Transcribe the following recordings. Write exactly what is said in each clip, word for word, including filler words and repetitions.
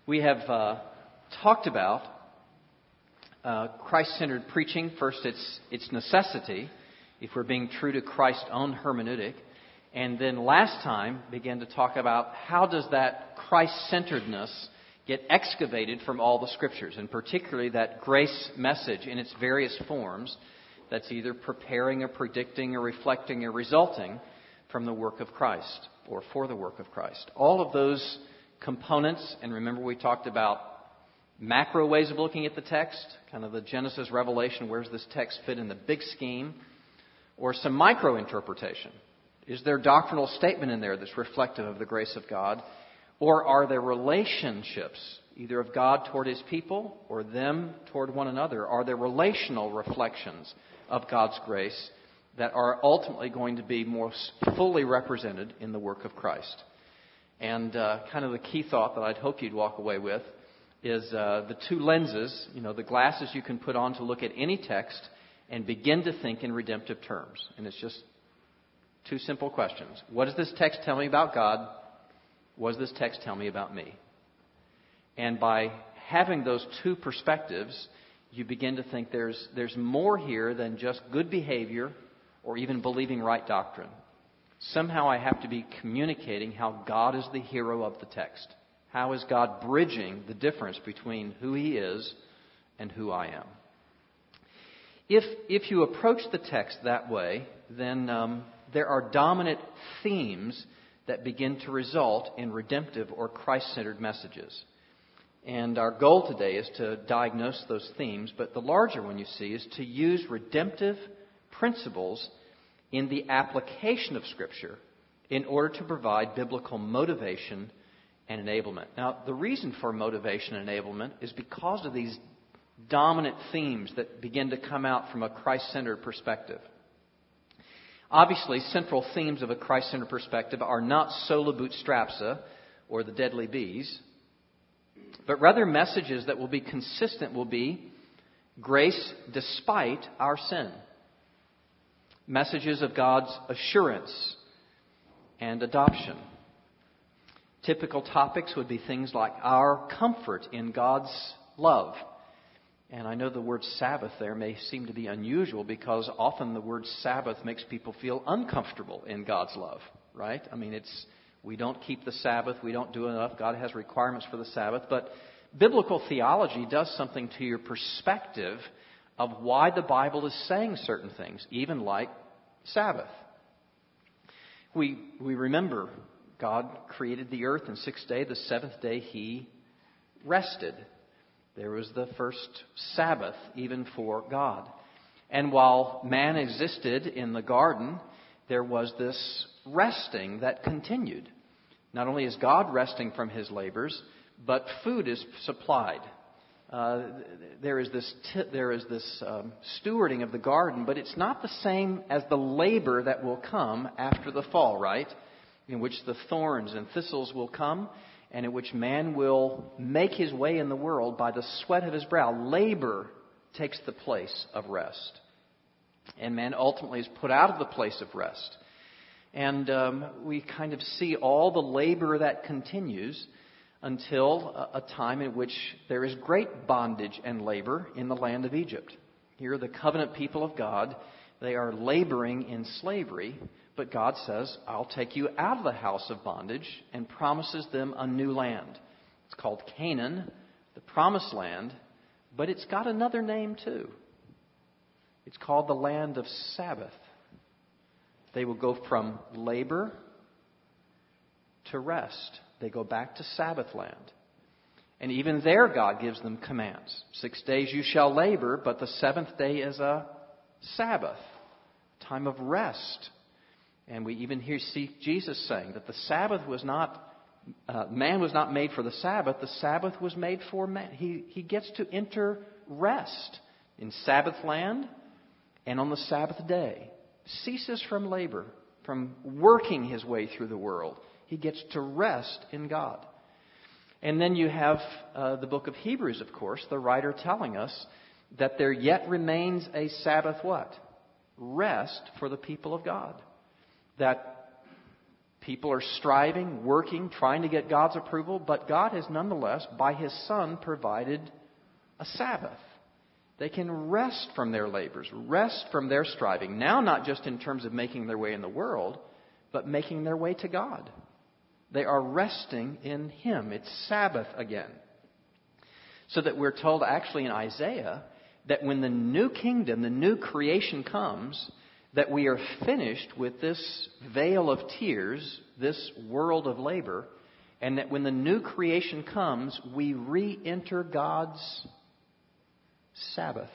We have uh, talked about uh, Christ-centered preaching. First, its its necessity, if we're being true to Christ's own hermeneutic. And then last time, began to talk about how does that Christ-centeredness get excavated from all the Scriptures, and particularly that grace message in its various forms that's either preparing or predicting or reflecting or resulting from the work of Christ or for the work of Christ. All of those components, and remember we talked about macro ways of looking at the text, kind of the Genesis Revelation, where's this text fit in the big scheme, or some micro interpretation. Is there a doctrinal statement in there that's reflective of the grace of God, or are there relationships, either of God toward His people or them toward one another? Are there relational reflections of God's grace that are ultimately going to be most fully represented in the work of Christ? And uh, kind of the key thought that I'd hope you'd walk away with is uh, the two lenses, you know, the glasses you can put on to look at any text and begin to think in redemptive terms. And it's just two simple questions. What does this text tell me about God? What does this text tell me about me? And by having those two perspectives, you begin to think there's there's more here than just good behavior or even believing right doctrine. Somehow I have to be communicating how God is the hero of the text. How is God bridging the difference between who He is and who I am? If if you approach the text that way, then um, there are dominant themes that begin to result in redemptive or Christ-centered messages. And our goal today is to diagnose those themes, but the larger one, you see, is to use redemptive principles in the application of Scripture in order to provide biblical motivation and enablement. Now, the reason for motivation and enablement is because of these dominant themes that begin to come out from a Christ-centered perspective. Obviously, central themes of a Christ-centered perspective are not sola bootstrapsa or the deadly bees, but rather messages that will be consistent will be grace despite our sin. Messages of God's assurance and adoption. Typical topics would be things like our comfort in God's love. And I know the word Sabbath there may seem to be unusual because often the word Sabbath makes people feel uncomfortable in God's love, right? I mean, it's we don't keep the Sabbath, we don't do enough. God has requirements for the Sabbath. But biblical theology does something to your perspective of why the Bible is saying certain things, even like Sabbath. We we remember God created the earth in six days. The seventh day He rested. There was the first Sabbath even for God. And while man existed in the garden, there was this resting that continued. Not only is God resting from His labors, but food is supplied. Uh, there is this t- there is this um, stewarding of the garden, but it's not the same as the labor that will come after the fall, right? In which the thorns and thistles will come, and in which man will make his way in the world by the sweat of his brow. Labor takes the place of rest. And man ultimately is put out of the place of rest. And um, we kind of see all the labor that continues until a, a time in which there is great bondage and labor in the land of Egypt. Here, the covenant people of God, they are laboring in slavery. But God says, I'll take you out of the house of bondage, and promises them a new land. It's called Canaan, the promised land, but it's got another name too. It's called the land of Sabbath. They will go from labor to rest. They go back to Sabbath land. And even there God gives them commands. Six days you shall labor, but the seventh day is a Sabbath, time of rest. And we even hear see Jesus saying that the Sabbath was not, uh, man was not made for the Sabbath. The Sabbath was made for man. He, he gets to enter rest in Sabbath land and on the Sabbath day. Ceases from labor, from working his way through the world. He gets to rest in God. And then you have uh, the book of Hebrews, of course, the writer telling us that there yet remains a Sabbath what? Rest for the people of God. That People are striving, working, trying to get God's approval, but God has nonetheless, by His Son, provided a Sabbath. They can rest from their labors, rest from their striving. Now, not just in terms of making their way in the world, but making their way to God. They are resting in Him. It's Sabbath again. So that we're told actually in Isaiah that when the new kingdom, the new creation comes, that we are finished with this vale of tears, this world of labor, and that when the new creation comes, we re-enter God's Sabbath.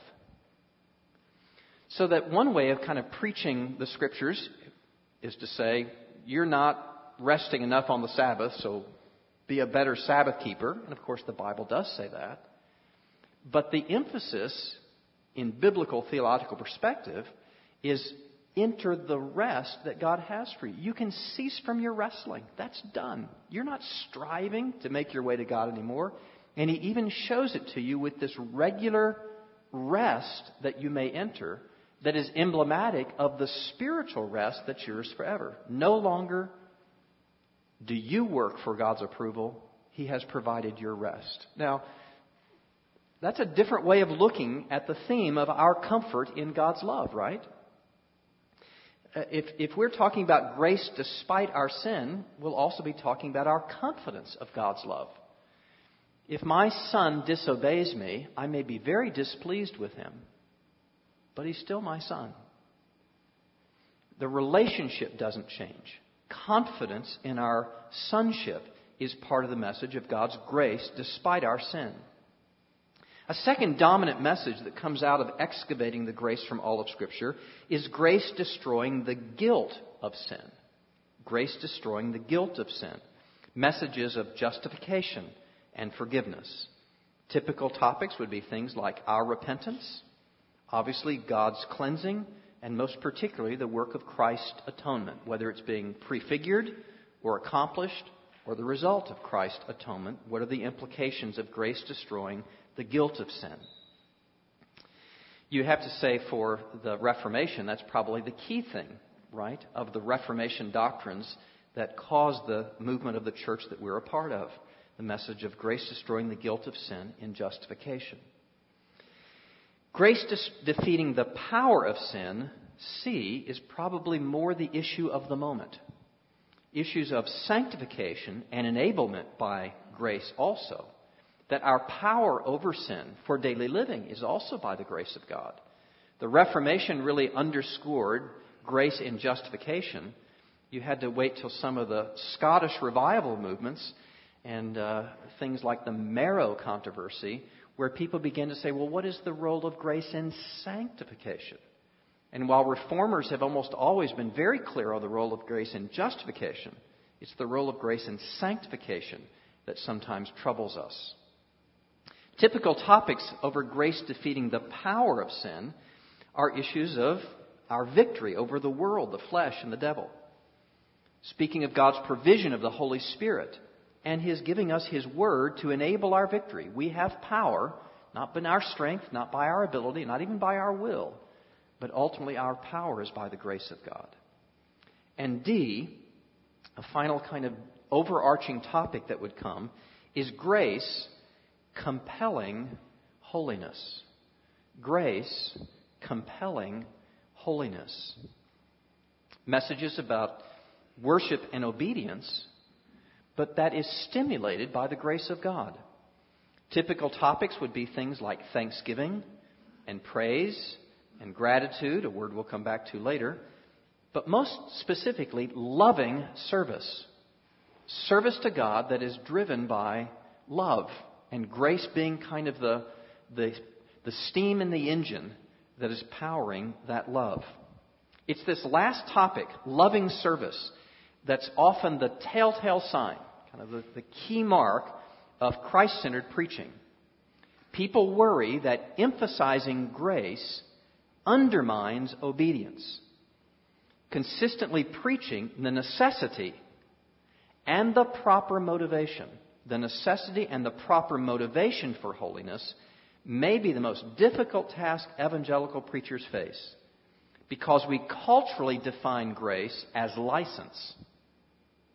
So that one way of kind of preaching the Scriptures is to say, you're not resting enough on the Sabbath, so be a better Sabbath keeper. And of course the Bible does say that. But the emphasis in biblical theological perspective is enter the rest that God has for you. You can cease from your wrestling. That's done. You're not striving to make your way to God anymore. And He even shows it to you with this regular rest that you may enter that is emblematic of the spiritual rest that's yours forever. No longer do you work for God's approval. He has provided your rest. Now, that's a different way of looking at the theme of our comfort in God's love, right? If, if we're talking about grace despite our sin, we'll also be talking about our confidence of God's love. If my son disobeys me, I may be very displeased with him, but he's still my son. The relationship doesn't change. Confidence in our sonship is part of the message of God's grace despite our sin. A second dominant message that comes out of excavating the grace from all of Scripture is grace destroying the guilt of sin. Grace destroying the guilt of sin. Messages of justification and forgiveness. Typical topics would be things like our repentance, obviously God's cleansing, and most particularly the work of Christ's atonement, whether it's being prefigured or accomplished or the result of Christ's atonement. What are the implications of grace destroying the guilt of sin? You have to say for the Reformation, that's probably the key thing, right, of the Reformation doctrines that caused the movement of the church that we're a part of. The message of grace destroying the guilt of sin in justification. Grace dis- defeating the power of sin, C, is probably more the issue of the moment. Issues of sanctification and enablement by grace also. That our power over sin for daily living is also by the grace of God. The Reformation really underscored grace in justification. You had to wait till some of the Scottish revival movements and uh, things like the Marrow controversy, where people began to say, well, what is the role of grace in sanctification? And while reformers have almost always been very clear on the role of grace in justification, it's the role of grace in sanctification that sometimes troubles us. Typical topics over grace defeating the power of sin are issues of our victory over the world, the flesh, and the devil. Speaking of God's provision of the Holy Spirit and His giving us His Word to enable our victory. We have power, not by our strength, not by our ability, not even by our will, but ultimately our power is by the grace of God. And D, a final kind of overarching topic that would come, is grace compelling holiness. Grace compelling holiness. Messages about worship and obedience, but that is stimulated by the grace of God. Typical topics would be things like thanksgiving and praise and gratitude, a word we'll come back to later, but most specifically, loving service. Service to God that is driven by love, and grace being kind of the, the, the steam in the engine that is powering that love. It's this last topic, loving service, that's often the telltale sign, kind of the, the key mark of Christ-centered preaching. People worry that emphasizing grace undermines obedience. Consistently preaching the necessity and the proper motivation, the necessity and the proper motivation for holiness may be the most difficult task evangelical preachers face, because we culturally define grace as license.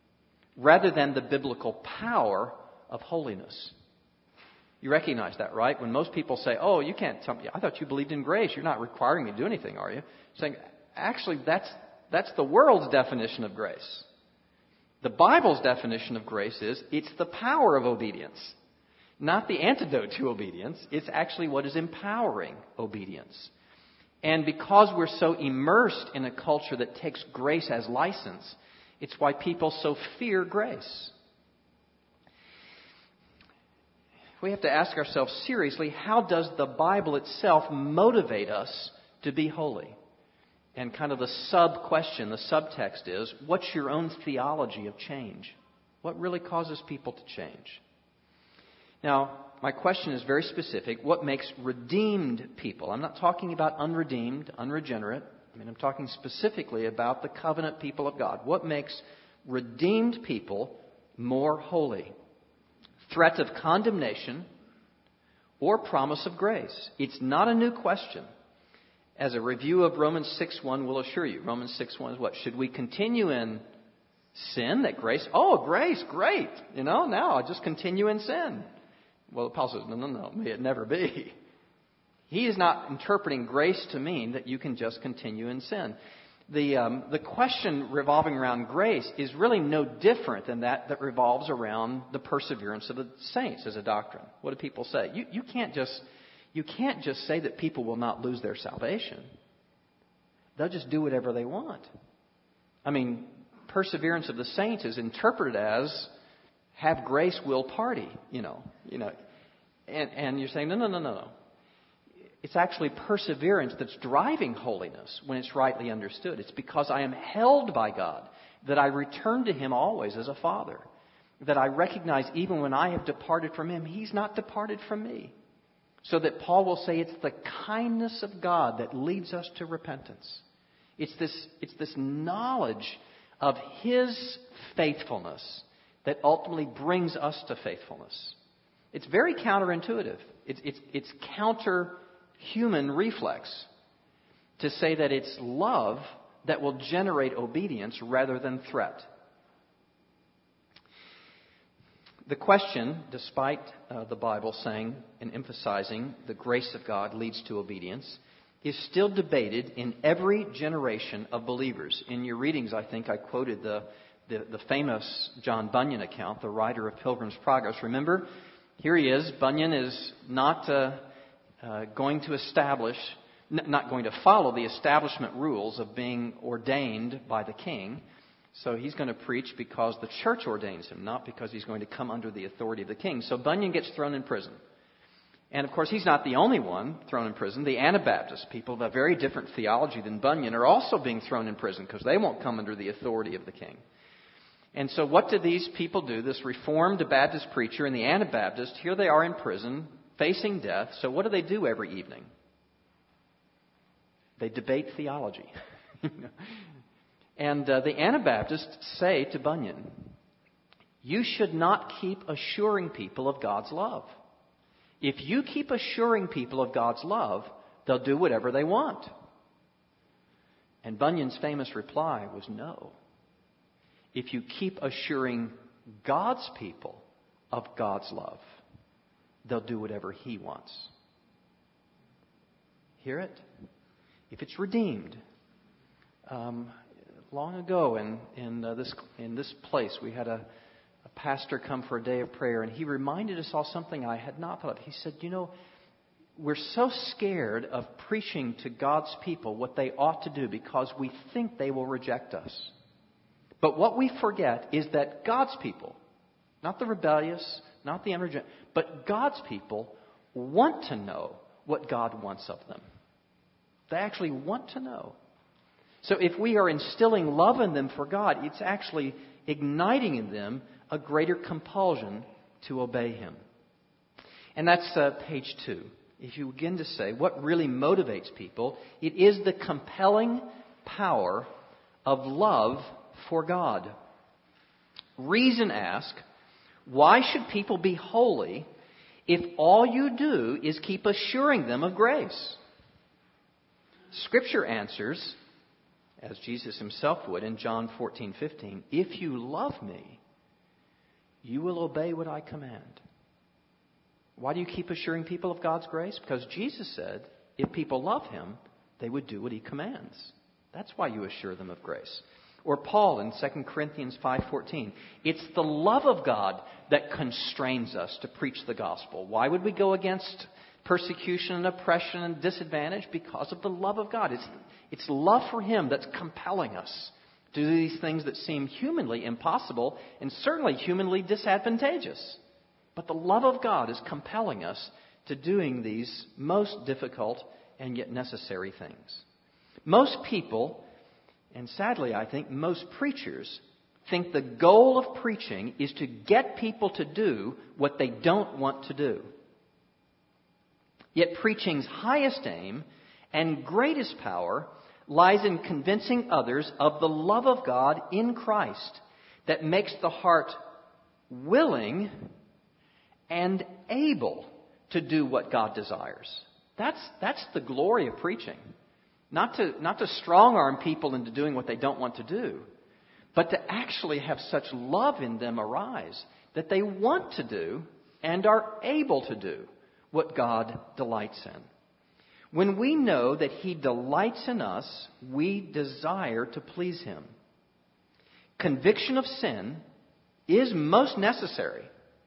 rather than the biblical power of holiness. You recognize that, right? When most people say, oh, you can't tell me, I thought you believed in grace. You're not requiring me to do anything, are you? Saying, actually, that's that's the world's definition of grace. The Bible's definition of grace is it's the power of obedience, not the antidote to obedience. It's actually what is empowering obedience. And because we're so immersed in a culture that takes grace as license, it's why people so fear grace. We have to ask ourselves seriously, how does the Bible itself motivate us to be holy? And kind of the sub-question, the subtext is, what's your own theology of change? What really causes people to change? Now, my question is very specific. What makes redeemed people? I'm not talking about unredeemed, unregenerate. I mean, I'm talking specifically about the covenant people of God. What makes redeemed people more holy? Threat of condemnation or promise of grace? It's not a new question. As a review of Romans six one will assure you, Romans six one is what? Should we continue in sin that grace? Oh, grace, great. You know, now I'll just continue in sin. Well, Paul says, no, no, no, may it never be. He is not interpreting grace to mean that you can just continue in sin. The um, the question revolving around grace is really no different than that that revolves around the perseverance of the saints as a doctrine. What do people say? You you can't just you can't just say that people will not lose their salvation. They'll just do whatever they want. I mean, perseverance of the saints is interpreted as have grace, will party. You know, you know, and and you're saying no, no, no, no, no. It's actually perseverance that's driving holiness when it's rightly understood. It's because I am held by God that I return to Him always as a father. That I recognize even when I have departed from Him, He's not departed from me. So that Paul will say it's the kindness of God that leads us to repentance. It's this, it's this knowledge of His faithfulness that ultimately brings us to faithfulness. It's very counterintuitive. It's, it's, it's counter human reflex to say that it's love that will generate obedience rather than threat. The question, despite uh, the Bible saying and emphasizing the grace of God leads to obedience, is still debated in every generation of believers. In your readings, I think I quoted the, the, the famous John Bunyan account, the writer of Pilgrim's Progress. Remember, here he is. Bunyan is not Uh, Uh, going to establish, n- not going to follow the establishment rules of being ordained by the king. So he's going to preach because the church ordains him, not because he's going to come under the authority of the king. So Bunyan gets thrown in prison. And of course, he's not the only one thrown in prison. The Anabaptists, people of a very different theology than Bunyan, are also being thrown in prison because they won't come under the authority of the king. And so what do these people do? This Reformed Baptist preacher and the Anabaptist, here they are in prison, facing death. So what do they do every evening? They debate theology. And uh, the Anabaptists say to Bunyan, you should not keep assuring people of God's love. If you keep assuring people of God's love, they'll do whatever they want. And Bunyan's famous reply was no. If you keep assuring God's people of God's love, they'll do whatever He wants. Hear it? If it's redeemed. Um, long ago in in uh, this in this place, we had a, a pastor come for a day of prayer, and he reminded us all something I had not thought of. He said, "You know, we're so scared of preaching to God's people what they ought to do because we think they will reject us. But what we forget is that God's people, not the rebellious, not the unregenerate, but God's people want to know what God wants of them. They actually want to know. So if we are instilling love in them for God, it's actually igniting in them a greater compulsion to obey Him." And that's uh, page two. If you begin to say what really motivates people, it is the compelling power of love for God. Reason asks, why should people be holy if all you do is keep assuring them of grace? Scripture answers, as Jesus Himself would in John fourteen fifteen, if you love me, you will obey what I command. Why do you keep assuring people of God's grace? Because Jesus said, if people love Him, they would do what He commands. That's why you assure them of grace. Or Paul in Second Corinthians five fourteen. It's the love of God that constrains us to preach the gospel. Why would we go against persecution and oppression and disadvantage? Because of the love of God. It's, it's love for Him that's compelling us to do these things that seem humanly impossible and certainly humanly disadvantageous. But the love of God is compelling us to doing these most difficult and yet necessary things. Most people, and sadly I think most preachers, think the goal of preaching is to get people to do what they don't want to do. Yet preaching's highest aim and greatest power lies in convincing others of the love of God in Christ that makes the heart willing and able to do what God desires. That's, that's the glory of preaching. Not to, not to strong-arm people into doing what they don't want to do, but to actually have such love in them arise that they want to do and are able to do what God delights in. When we know that He delights in us, we desire to please Him. Conviction of sin is most necessary.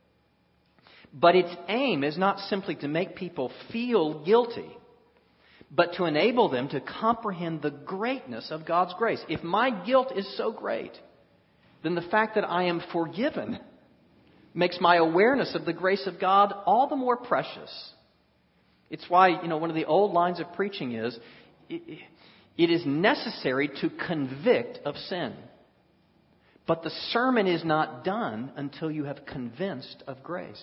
But its aim is not simply to make people feel guilty, but to enable them to comprehend the greatness of God's grace. If my guilt is so great, then the fact that I am forgiven makes my awareness of the grace of God all the more precious. It's why, you know, one of the old lines of preaching is, it, it is necessary to convict of sin. But the sermon is not done until you have convinced of grace.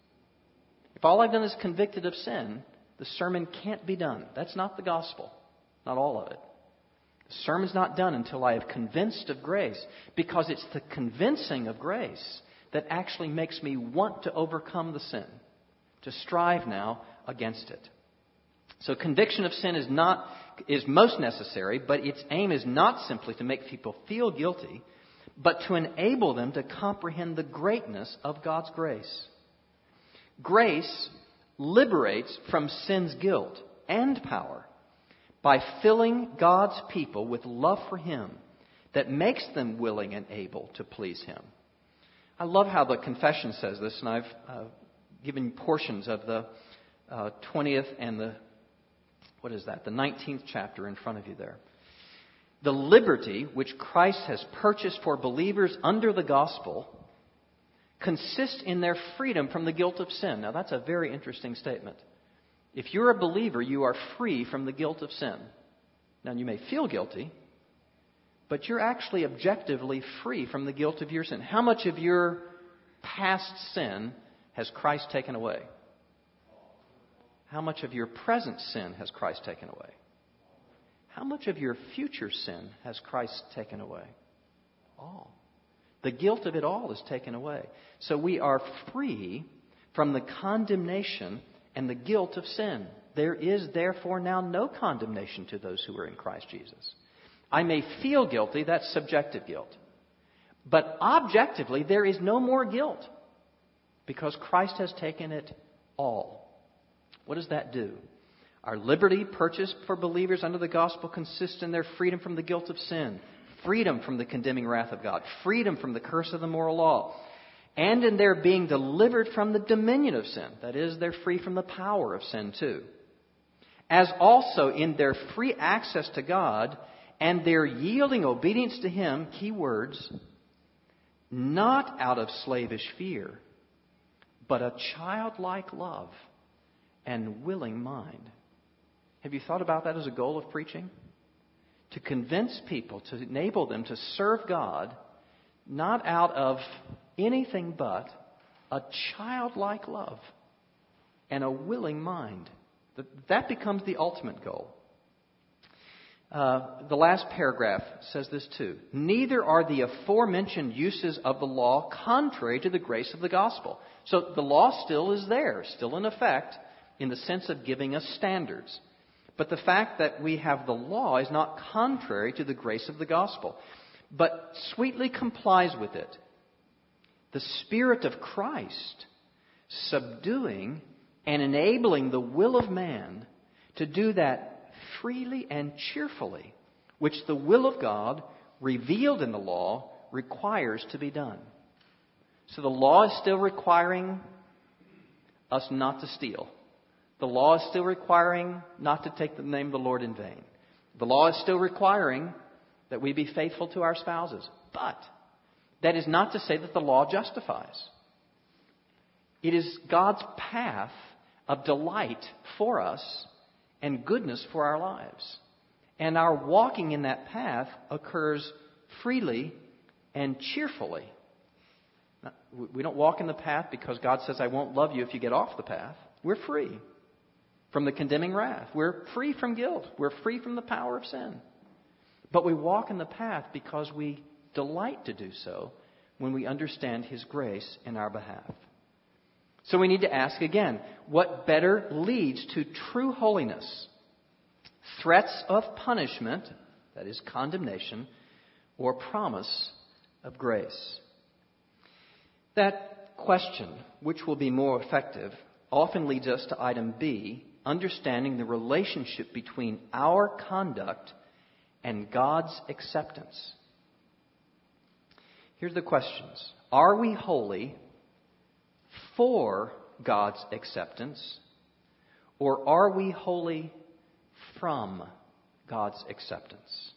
If all I've done is convicted of sin, the sermon can't be done. That's not the gospel. Not all of it. The sermon's not done until I have convinced of grace, because it's the convincing of grace that actually makes me want to overcome the sin, to strive now against it. So conviction of sin is not is most necessary, but its aim is not simply to make people feel guilty, but to enable them to comprehend the greatness of God's grace. Grace liberates from sin's guilt and power by filling God's people with love for Him that makes them willing and able to please Him. I love how the confession says this, and I've uh, given portions of the uh, twentieth and the, what is that, the nineteenth chapter in front of you there. The liberty which Christ has purchased for believers under the gospel consist in their freedom from the guilt of sin. Now, that's a very interesting statement. If you're a believer, you are free from the guilt of sin. Now, you may feel guilty, but you're actually objectively free from the guilt of your sin. How much of your past sin has Christ taken away? How much of your present sin has Christ taken away? How much of your future sin has Christ taken away? All. The guilt of it all is taken away. So we are free from the condemnation and the guilt of sin. There is therefore now no condemnation to those who are in Christ Jesus. I may feel guilty, that's subjective guilt. But objectively, there is no more guilt because Christ has taken it all. What does that do? Our liberty purchased for believers under the gospel consists in their freedom from the guilt of sin, freedom from the condemning wrath of God, freedom from the curse of the moral law, and in their being delivered from the dominion of sin. That is, they're free from the power of sin too. As also in their free access to God and their yielding obedience to Him, key words, not out of slavish fear, but a childlike love and willing mind. Have you thought about that as a goal of preaching? To convince people, to enable them to serve God, not out of anything but a childlike love and a willing mind. That becomes the ultimate goal. Uh, the last paragraph says this too. Neither are the aforementioned uses of the law contrary to the grace of the gospel. So the law still is there, still in effect, in the sense of giving us standards. But the fact that we have the law is not contrary to the grace of the gospel, but sweetly complies with it. the Spirit of Christ subduing and enabling the will of man to do that freely and cheerfully, which the will of God, revealed in the law, requires to be done. So the law is still requiring us not to steal. The law is still requiring not to take the name of the Lord in vain. The law is still requiring that we be faithful to our spouses. But that is not to say that the law justifies. It is God's path of delight for us and goodness for our lives. And our walking in that path occurs freely and cheerfully. Now, we don't walk in the path because God says, I won't love you if you get off the path. We're free from the condemning wrath. We're free from guilt. We're free from the power of sin. But we walk in the path because we delight to do so when we understand His grace in our behalf. So we need to ask again, what better leads to true holiness? Threats of punishment, that is condemnation, or promise of grace? That question, which will be more effective, often leads us to item B, understanding the relationship between our conduct and God's acceptance. Here's the questions. Are we holy for God's acceptance, or are we holy from God's acceptance?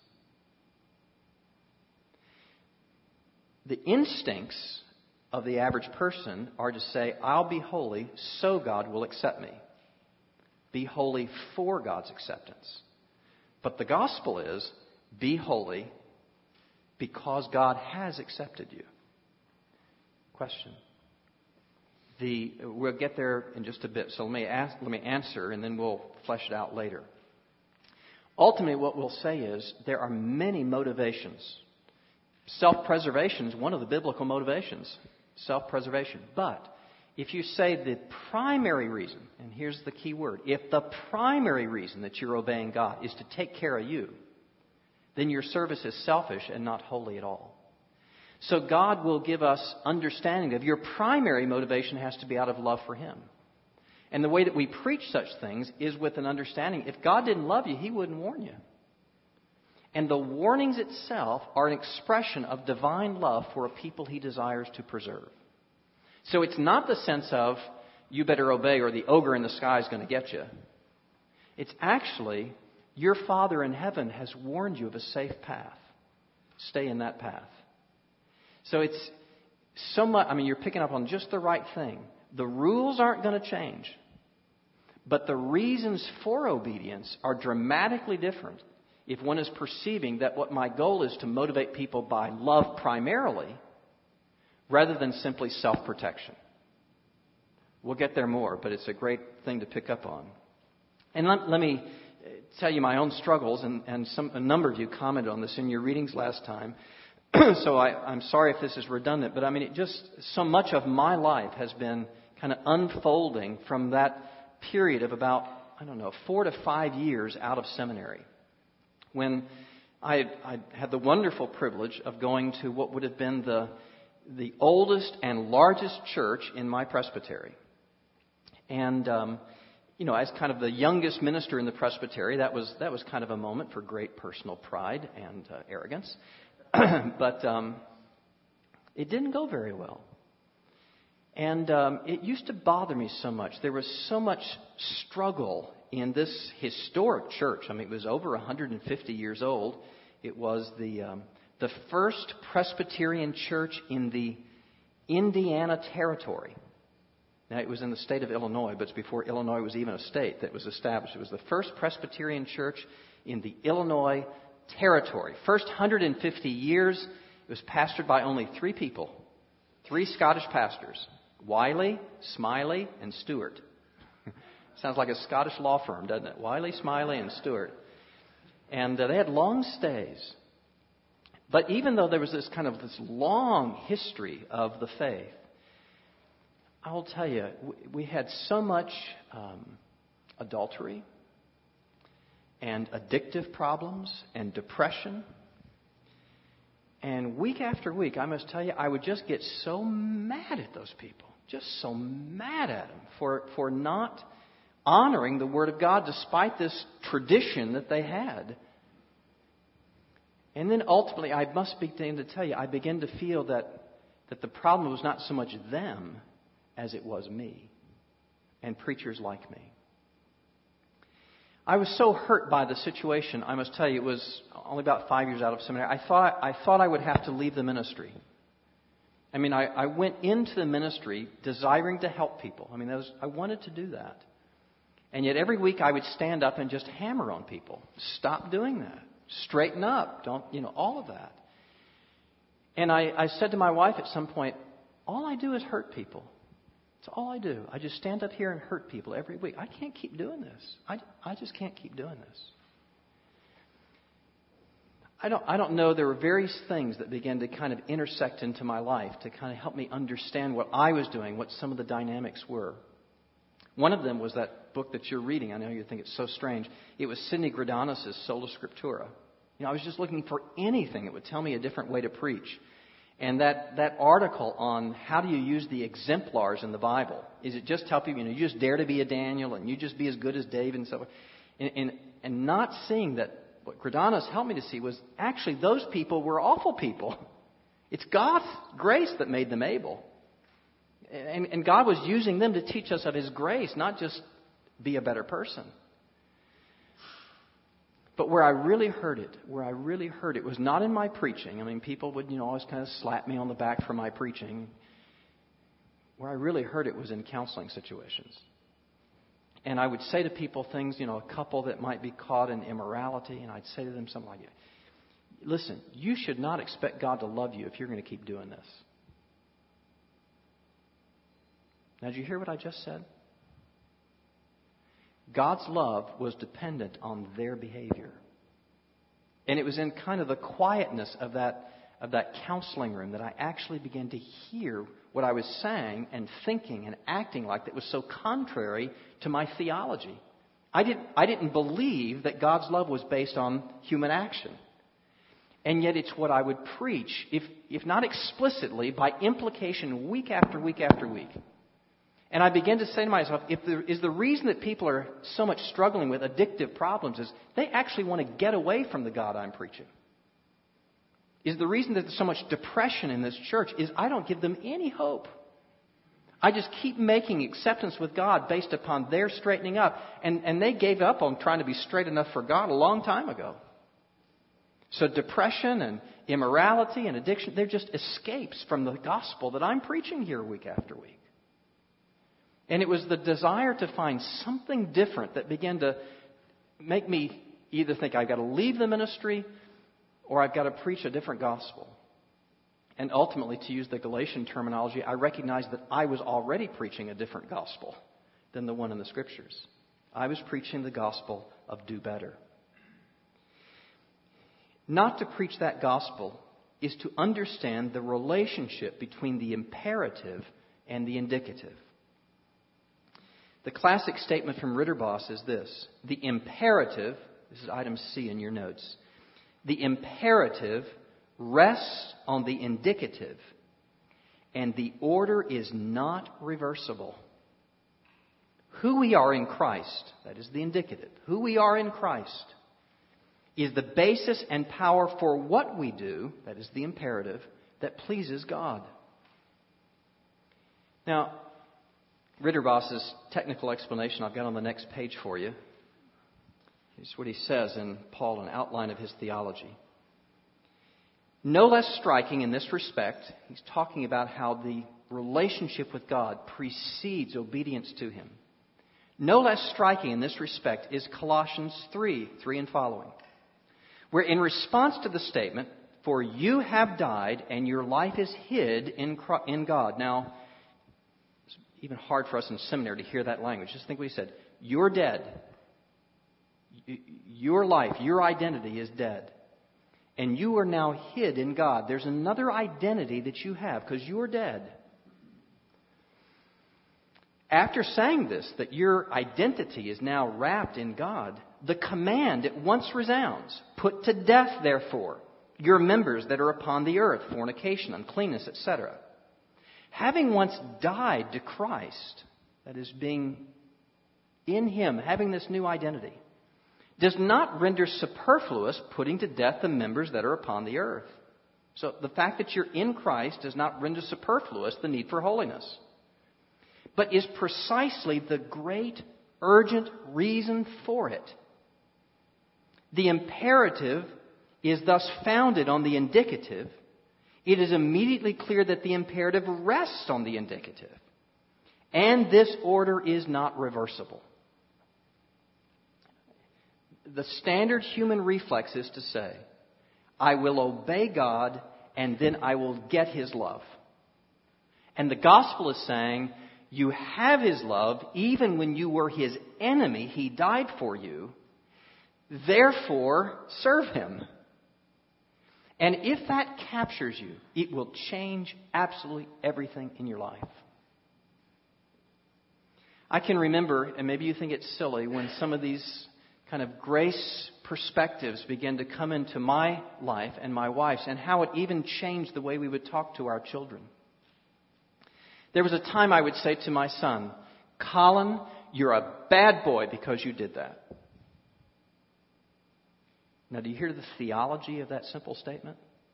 The instincts of the average person are to say, I'll be holy so God will accept me. Be holy for God's acceptance. But the gospel is, be holy because God has accepted you. Question. The, we'll get there in just a bit, so let me ask, let me answer, and then we'll flesh it out later. Ultimately, what we'll say is there are many motivations. Self-preservation is one of the biblical motivations. Self-preservation. But if you say the primary reason, and here's the key word, if the primary reason that you're obeying God is to take care of you, then your service is selfish and not holy at all. So God will give us understanding of your primary motivation has to be out of love for Him. And the way that we preach such things is with an understanding. If God didn't love you, He wouldn't warn you. And the warnings itself are an expression of divine love for a people He desires to preserve. So it's not the sense of, you better obey or the ogre in the sky is going to get you. It's actually, your Father in heaven has warned you of a safe path. Stay in that path. So it's so much, I mean, you're picking up on just the right thing. The rules aren't going to change. But the reasons for obedience are dramatically different if one is perceiving that what my goal is to motivate people by love primarily, rather than simply self-protection. We'll get there more, but it's a great thing to pick up on. And let, let me tell you my own struggles, and, and some, a number of you commented on this in your readings last time. So I, I'm sorry if this is redundant, but I mean, it just so much of my life has been kind of unfolding from that period of about, I don't know, four to five years out of seminary, when I, I had the wonderful privilege of going to what would have been the the oldest and largest church in my presbytery. And um, you know, as kind of the youngest minister in the presbytery, that was that was kind of a moment for great personal pride and uh, arrogance. But um, it didn't go very well. And um, it used to bother me so much. There was so much struggle in this historic church. I mean, it was over one hundred fifty years old. It was the um, the first Presbyterian church in the Indiana Territory. Now, it was in the state of Illinois, but it's before Illinois was even a state that was established. It was the first Presbyterian church in the Illinois Territory. First one hundred fifty years, it was pastored by only three people. Three Scottish pastors. Wiley, Smiley, and Stewart. Sounds like a Scottish law firm, doesn't it? Wiley, Smiley, and Stewart. And uh, they had long stays. But even though there was this kind of this long history of the faith, I will tell you, we had so much um, adultery and addictive problems and depression And week after week, I must tell you, I would just get so mad at those people. Just so mad at them for, for not honoring the Word of God despite this tradition that they had. And then ultimately, I must begin to tell you, I began to feel that, that the problem was not so much them as it was me and preachers like me. I was so hurt by the situation, I must tell you, it was only about five years out of seminary. I thought I thought I would have to leave the ministry. I mean, I, I went into the ministry desiring to help people. I mean, that was, I wanted to do that. And yet every week I would stand up and just hammer on people. Stop doing that. Straighten up. Don't, you know, all of that. And I, I said to my wife at some point, all I do is hurt people. That's all I do. I just stand up here and hurt people every week. I can't keep doing this. I, I just can't keep doing this. I don't, I don't know. There were various things that began to kind of intersect into my life to kind of help me understand what I was doing, what some of the dynamics were. One of them was that book that you're reading. I know you think it's so strange. It was Sidney Greidanus' Sola Scriptura. You know, I was just looking for anything that would tell me a different way to preach. And that, that article on how do you use the exemplars in the Bible, is it just tell people, you know, you just dare to be a Daniel and you just be as good as David and so on. And, and, and not seeing that what Greidanus helped me to see was actually those people were awful people. It's God's grace that made them able. And, and God was using them to teach us of His grace, not just be a better person. But where I really heard it, where I really heard it was not in my preaching. I mean, people would, you know, always kind of slap me on the back for my preaching. Where I really heard it was in counseling situations. And I would say to people things, you know, a couple that might be caught in immorality, and I'd say to them something like, listen, you should not expect God to love you if you're going to keep doing this. Now, did you hear what I just said? God's love was dependent on their behavior. And it was in kind of the quietness of that, of that counseling room that I actually began to hear what I was saying and thinking and acting like that was so contrary to my theology. I didn't, I didn't believe that God's love was based on human action. And yet it's what I would preach, if, if not explicitly, by implication, week after week after week. And I began to say to myself, if there is the reason that people are so much struggling with addictive problems is they actually want to get away from the God I'm preaching. Is the reason that there's so much depression in this church is I don't give them any hope. I just keep making acceptance with God based upon their straightening up. And, and they gave up on trying to be straight enough for God a long time ago. So depression and immorality and addiction, they're just escapes from the gospel that I'm preaching here week after week. And it was the desire to find something different that began to make me either think I've got to leave the ministry or I've got to preach a different gospel. And ultimately, to use the Galatian terminology, I recognized that I was already preaching a different gospel than the one in the Scriptures. I was preaching the gospel of do better. Not to preach that gospel is to understand the relationship between the imperative and the indicative. The classic statement from Ritterboss is this: the imperative, this is item C in your notes, the imperative rests on the indicative, and the order is not reversible. Who we are in Christ, that is the indicative, who we are in Christ, is the basis and power for what we do, that is the imperative, that pleases God. Now, Ritterboss's technical explanation I've got on the next page for you. Here's what he says in Paul, an outline of his theology. No less striking in this respect, he's talking about how the relationship with God precedes obedience to Him. No less striking in this respect is Colossians three, three and following, where in response to the statement, "For you have died and your life is hid in in God." Now, it's even hard for us in seminary to hear that language. Just think what he said. You're dead. Your life, your identity is dead. And you are now hid in God. There's another identity that you have because you're dead. After saying this, that your identity is now wrapped in God, the command at once resounds, "Put to death, therefore, your members that are upon the earth, fornication, uncleanness, et cetera. Having once died to Christ, that is, being in Him, having this new identity, does not render superfluous putting to death the members that are upon the earth. So the fact that you're in Christ does not render superfluous the need for holiness, but is precisely the great, urgent reason for it. The imperative is thus founded on the indicative. It is immediately clear that the imperative rests on the indicative. And this order is not reversible. The standard human reflex is to say, I will obey God and then I will get His love. And the gospel is saying, you have His love even when you were His enemy. He died for you. Therefore, serve Him. And if that captures you, it will change absolutely everything in your life. I can remember, and maybe you think it's silly, when some of these kind of grace perspectives began to come into my life and my wife's, and how it even changed the way we would talk to our children. There was a time I would say to my son, Colin, you're a bad boy because you did that. Now, do you hear the theology of that simple statement?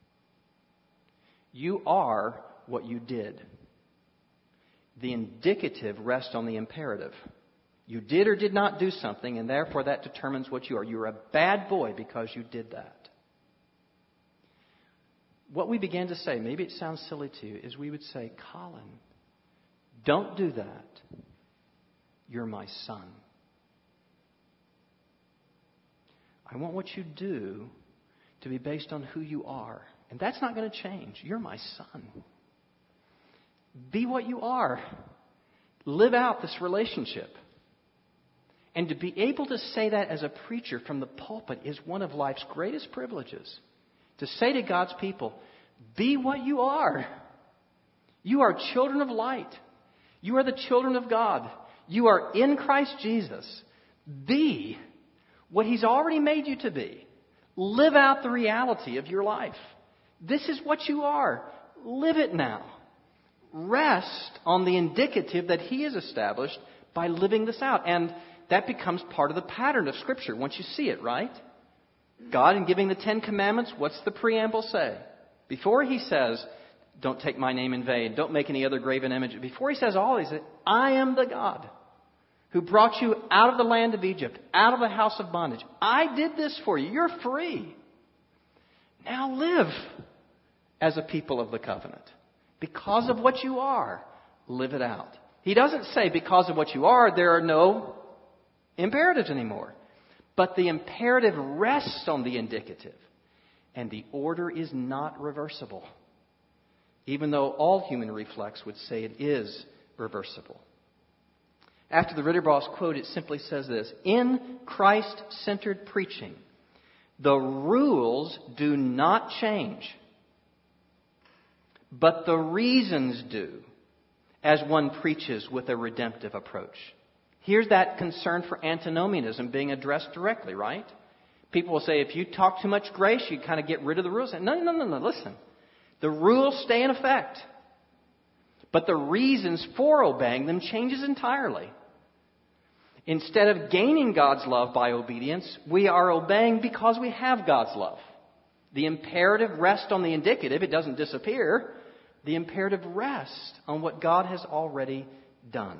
You are what you did. The indicative rests on the imperative. You did or did not do something, and therefore that determines what you are. You're a bad boy because you did that. What we began to say, maybe it sounds silly to you, is we would say, Colin, don't do that. You're my son. I want what you do to be based on who you are. And that's not going to change. You're my son. Be what you are. Live out this relationship. And to be able to say that as a preacher from the pulpit is one of life's greatest privileges. To say to God's people, be what you are. You are children of light. You are the children of God. You are in Christ Jesus. Be what He's already made you to be. Live out the reality of your life. This is what you are. Live it now. Rest on the indicative that He has established by living this out. And that becomes part of the pattern of Scripture once you see it, right? God, in giving the Ten Commandments, what's the preamble say? Before He says, don't take my name in vain, don't make any other graven image. Before He says all, He says, I am the God who brought you out of the land of Egypt, out of the house of bondage. I did this for you. You're free. Now live as a people of the covenant. Because of what you are, live it out. He doesn't say because of what you are, there are no imperatives anymore. But the imperative rests on the indicative. And the order is not reversible. Even though all human reflex would say it is reversible. After the Ritterboss quote, it simply says this: in Christ-centered preaching, the rules do not change, but the reasons do, as one preaches with a redemptive approach. Here's that concern for antinomianism being addressed directly, right? People will say, if you talk too much grace, you kind of get rid of the rules. No, no, no, no, listen. The rules stay in effect. But the reasons for obeying them changes entirely. Instead of gaining God's love by obedience, we are obeying because we have God's love. The imperative rests on the indicative. It doesn't disappear. The imperative rests on what God has already done.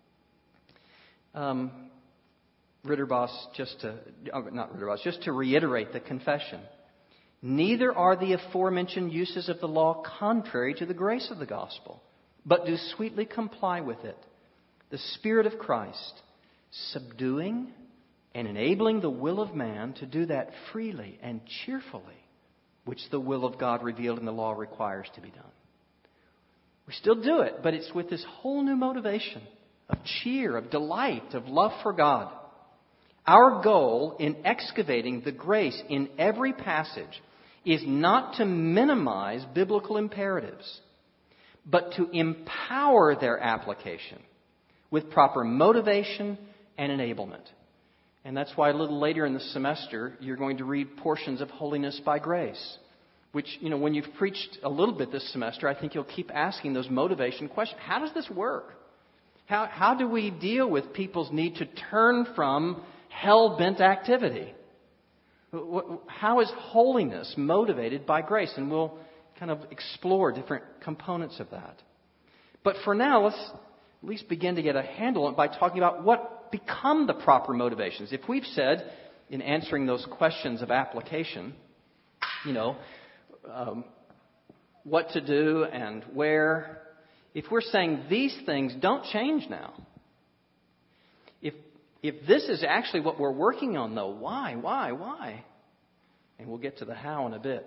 Um, Ritterboss, just to, not Ritterboss, just to reiterate the confession. Neither are the aforementioned uses of the law contrary to the grace of the gospel, but do sweetly comply with it. The Spirit of Christ, subduing and enabling the will of man to do that freely and cheerfully, which the will of God revealed in the law requires to be done. We still do it, but it's with this whole new motivation of cheer, of delight, of love for God. Our goal in excavating the grace in every passage is not to minimize biblical imperatives, but to empower their application with proper motivation and enablement. And that's why a little later in the semester, you're going to read portions of Holiness by Grace. which, you know, when you've preached a little bit this semester, I think you'll keep asking those motivation questions. How does this work? How, how do we deal with people's need to turn from hell-bent activity? How is holiness motivated by grace? And we'll kind of explore different components of that. But for now, let's at least begin to get a handle on it by talking about what become the proper motivations. If we've said, in answering those questions of application, you know, um, what to do and where, if we're saying these things don't change now, if if this is actually what we're working on, though, why, why, why? And we'll get to the how in a bit.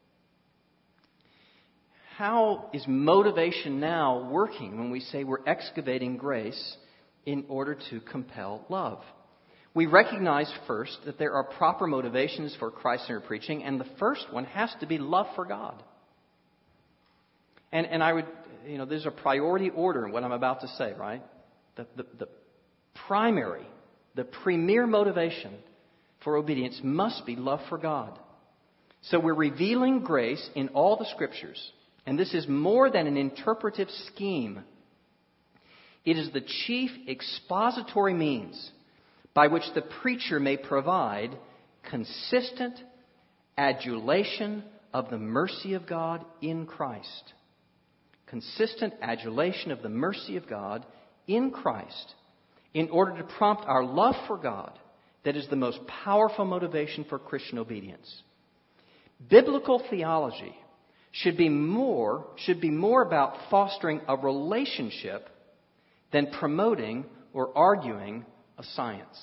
How is motivation now working when we say we're excavating grace in order to compel love? We recognize first that there are proper motivations for Christ-centered preaching, and the first one has to be love for God. And and I would, you know, there's a priority order in what I'm about to say, right? The, the, the primary, the premier motivation for obedience must be love for God. So we're revealing grace in all the Scriptures. And this is more than an interpretive scheme. It is the chief expository means by which the preacher may provide consistent adulation of the mercy of God in Christ. Consistent adulation of the mercy of God in Christ in order to prompt our love for God that is the most powerful motivation for Christian obedience. Biblical theology should be more should be more about fostering a relationship than promoting or arguing a science.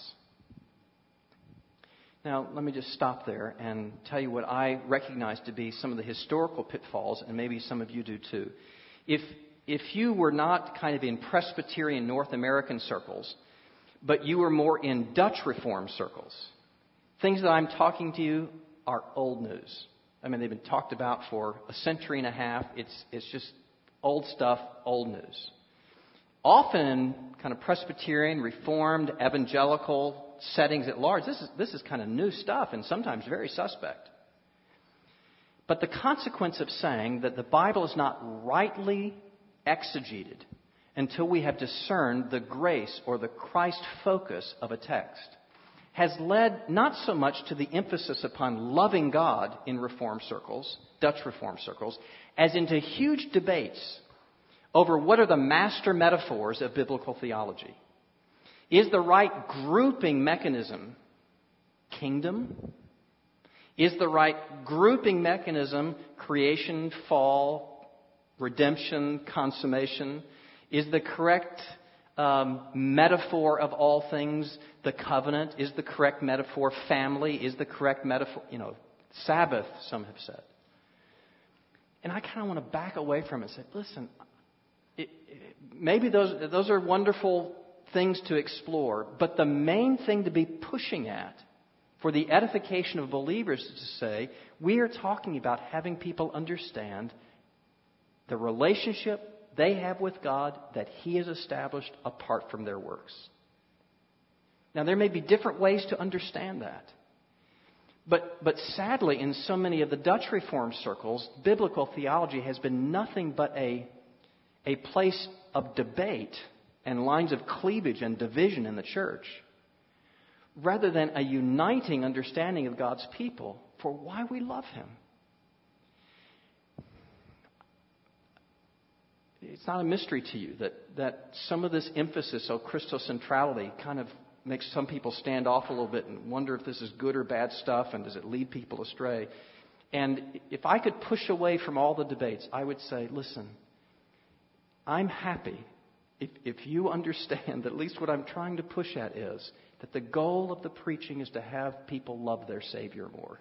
Now, let me just stop there and tell you what I recognize to be some of the historical pitfalls, and maybe some of you do too. If if you were not kind of in Presbyterian North American circles, but you were more in Dutch Reformed circles, things that I'm talking to you are old news. I mean, they've been talked about for a century and a half. It's it's just old stuff, old news. Often, kind of Presbyterian, Reformed, evangelical settings at large, this is this is kind of new stuff and sometimes very suspect. But the consequence of saying that the Bible is not rightly exegeted until we have discerned the grace or the Christ focus of a text has led not so much to the emphasis upon loving God in Reformed circles, Dutch Reformed circles, as into huge debates over what are the master metaphors of biblical theology. Is the right grouping mechanism kingdom? Is the right grouping mechanism creation, fall, redemption, consummation? Is the correct um, metaphor of all things the covenant? Is the correct metaphor family? Is the correct metaphor, you know, Sabbath, some have said. And I kind of want to back away from it and say, listen, it, it, maybe those those are wonderful things to explore, but the main thing to be pushing at for the edification of believers is to say, we are talking about having people understand the relationship they have with God that He has established apart from their works. Now, there may be different ways to understand that. But, but sadly, in so many of the Dutch Reformed circles, biblical theology has been nothing but a, a place of debate and lines of cleavage and division in the church, rather than a uniting understanding of God's people for why we love Him. It's not a mystery to you that, that some of this emphasis on Christocentrality kind of makes some people stand off a little bit and wonder if this is good or bad stuff and does it lead people astray. And if I could push away from all the debates, I would say, listen, I'm happy if, if you understand that at least what I'm trying to push at is that the goal of the preaching is to have people love their Savior more.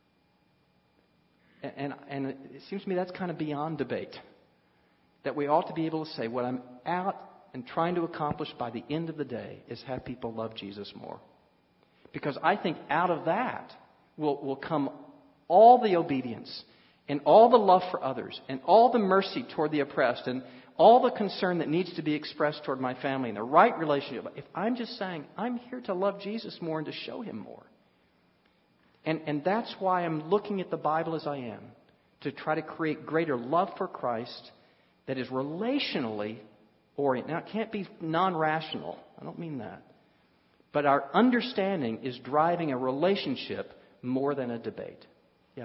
And, and, and it seems to me that's kind of beyond debate. That we ought to be able to say, what I'm out and trying to accomplish by the end of the day is have people love Jesus more. Because I think out of that will, will come all the obedience and all the love for others and all the mercy toward the oppressed and all the concern that needs to be expressed toward my family and the right relationship. If I'm just saying, I'm here to love Jesus more and to show Him more. And, and that's why I'm looking at the Bible as I am. to try to create greater love for Christ that is relationally oriented. Now, it can't be non-rational. I don't mean that. But our understanding is driving a relationship more than a debate. Yeah.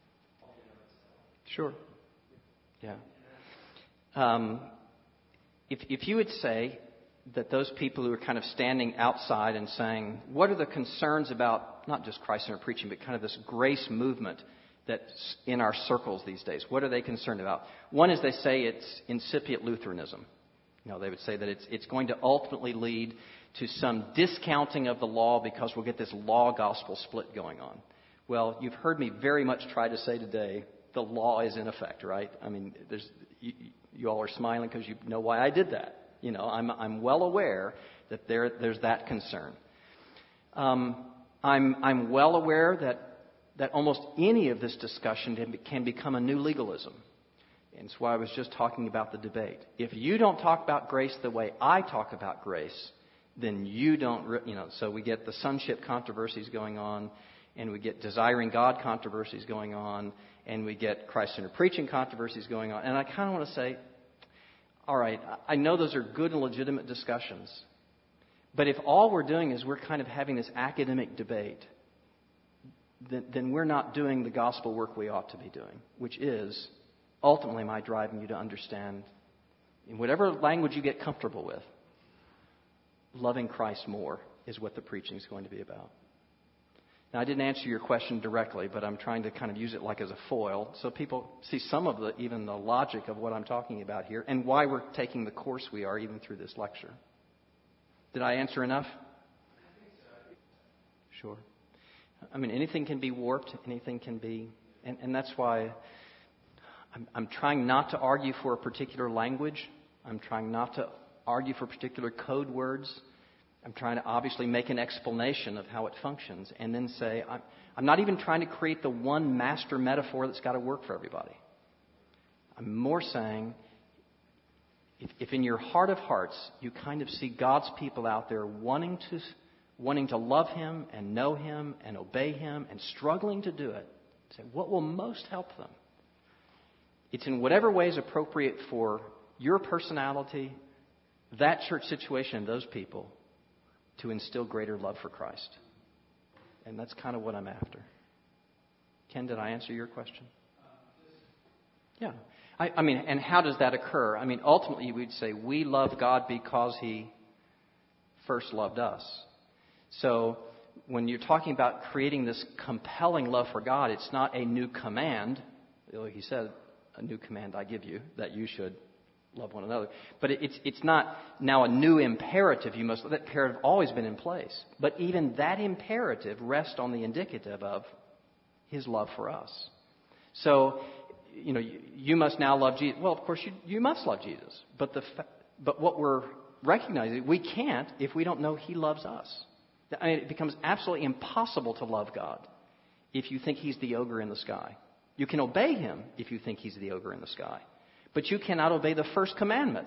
Sure. Yeah. Um, if, if you would say that those people who are kind of standing outside and saying, what are the concerns about not just Christ-centered preaching, but kind of this grace movement that's in our circles these days? What are they concerned about? One is they say it's incipient Lutheranism. You know, they would say that it's it's going to ultimately lead to some discounting of the law because we'll get this law-gospel split going on. Well, you've heard me very much try to say today, the law is in effect, right? I mean, there's you, you all are smiling because you know why I did that. You know, I'm I'm well aware that there there's that concern. Um, I'm I'm well aware that that almost any of this discussion can, can become a new legalism. And it's why I was just talking about the debate. If you don't talk about grace the way I talk about grace, then you don't, you know, so we get the sonship controversies going on, and we get desiring God controversies going on, and we get Christ-centered preaching controversies going on. And I kind of want to say, all right, I know those are good and legitimate discussions, but if all we're doing is we're kind of having this academic debate, then, then we're not doing the gospel work we ought to be doing, which is ultimately my driving you to understand, in whatever language you get comfortable with, loving Christ more is what the preaching is going to be about. Now, I didn't answer your question directly, but I'm trying to kind of use it like as a foil so people see some of the, even the logic of what I'm talking about here and why we're taking the course we are even through this lecture. Did I answer enough? I think so. Sure. I mean, anything can be warped, anything can be, and, and that's why I'm, I'm trying not to argue for a particular language. I'm trying not to argue for particular code words. I'm trying to obviously make an explanation of how it functions and then say, I'm, I'm not even trying to create the one master metaphor that's got to work for everybody. I'm more saying, if, if in your heart of hearts you kind of see God's people out there wanting to, wanting to love Him and know Him and obey Him and struggling to do it, say, what will most help them? It's in whatever way is appropriate for your personality, that church situation, and those people, to instill greater love for Christ. And that's kind of what I'm after. Ken, did I answer your question? Yeah. I, I mean, and how does that occur? I mean, ultimately, we'd say we love God because He first loved us. So when you're talking about creating this compelling love for God, it's not a new command. Like He said, a new command I give you, that you should love one another. But it's it's not now a new imperative. You must. That imperative has always been in place. But even that imperative rests on the indicative of His love for us. So, you know, you, you must now love Jesus. Well, of course, you you must love Jesus. But the fa- but what we're recognizing, we can't if we don't know He loves us. I mean, it becomes absolutely impossible to love God if you think He's the ogre in the sky. You can obey Him if you think He's the ogre in the sky. But you cannot obey the first commandment,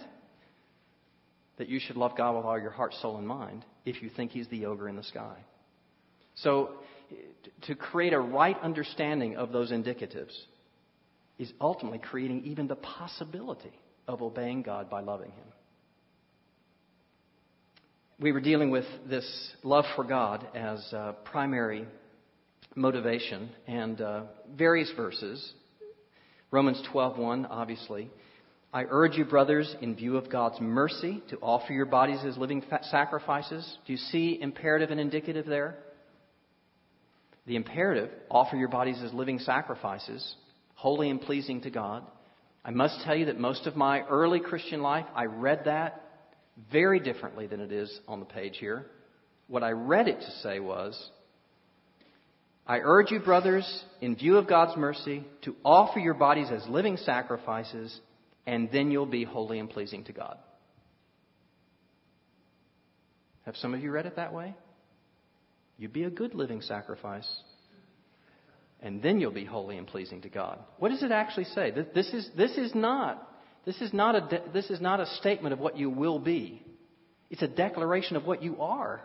that you should love God with all your heart, soul, and mind, if you think He's the ogre in the sky. So to create a right understanding of those indicatives is ultimately creating even the possibility of obeying God by loving Him. We were dealing with this love for God as a primary motivation, and uh, various verses. Romans twelve one, obviously. I urge you, brothers, in view of God's mercy, to offer your bodies as living sacrifices. Do you see imperative and indicative there? The imperative, offer your bodies as living sacrifices, holy and pleasing to God. I must tell you that most of my early Christian life, I read that very differently than it is on the page here. What I read it to say was, I urge you, brothers, in view of God's mercy, to offer your bodies as living sacrifices, and then you'll be holy and pleasing to God. Have some of you read it that way? You be a good living sacrifice, and then you'll be holy and pleasing to God. What does it actually say? This is this is not this is not a this is not a statement of what you will be. It's a declaration of what you are.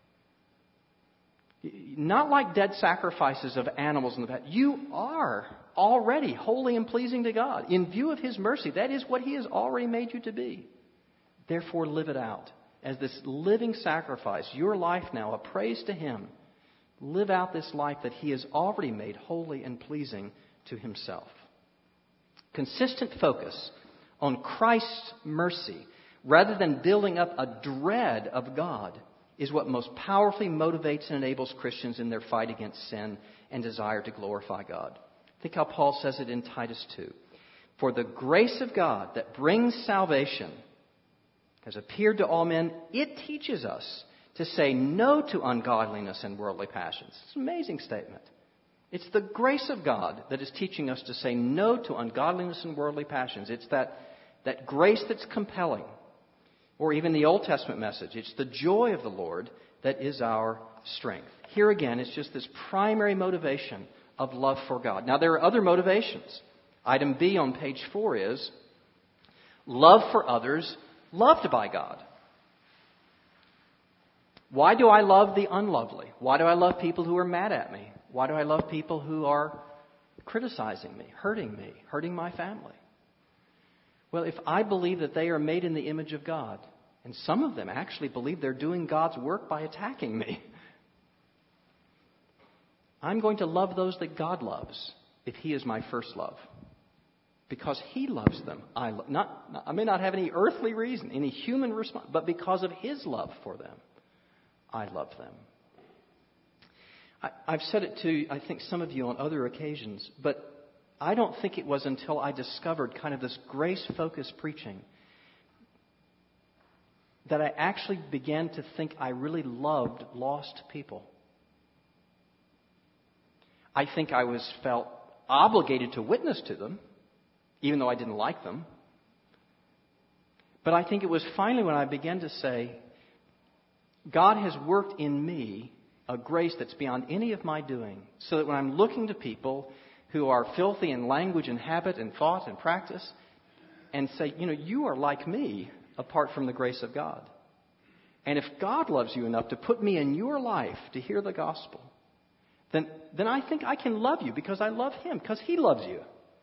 Not like dead sacrifices of animals in the past. You are already holy and pleasing to God. In view of His mercy, that is what He has already made you to be. Therefore, live it out as this living sacrifice. Your life now, a praise to Him. Live out this life that He has already made holy and pleasing to Himself. Consistent focus on Christ's mercy rather than building up a dread of God is what most powerfully motivates and enables Christians in their fight against sin and desire to glorify God. Think how Paul says it in Titus two. For the grace of God that brings salvation has appeared to all men. It teaches us to say no to ungodliness and worldly passions. It's an amazing statement. It's the grace of God that is teaching us to say no to ungodliness and worldly passions. It's that, that grace that's compelling. Or even the Old Testament message. It's the joy of the Lord that is our strength. Here again, it's just this primary motivation of love for God. Now, there are other motivations. Item B on page four is love for others loved by God. Why do I love the unlovely? Why do I love people who are mad at me? Why do I love people who are criticizing me, hurting me, hurting my family? Well, if I believe that they are made in the image of God, and some of them actually believe they're doing God's work by attacking me, I'm going to love those that God loves if He is my first love. Because He loves them. I, lo- not, I may not have any earthly reason, any human response, but because of His love for them, I love them. I, I've said it to, I think, some of you on other occasions, but I don't think it was until I discovered kind of this grace-focused preaching that I actually began to think I really loved lost people. I think I was felt obligated to witness to them, even though I didn't like them. But I think it was finally when I began to say, God has worked in me a grace that's beyond any of my doing, so that when I'm looking to people who are filthy in language and habit and thought and practice, and say, you know, you are like me apart from the grace of God. And if God loves you enough to put me in your life to hear the gospel, then, then I think I can love you because I love Him, because He loves you.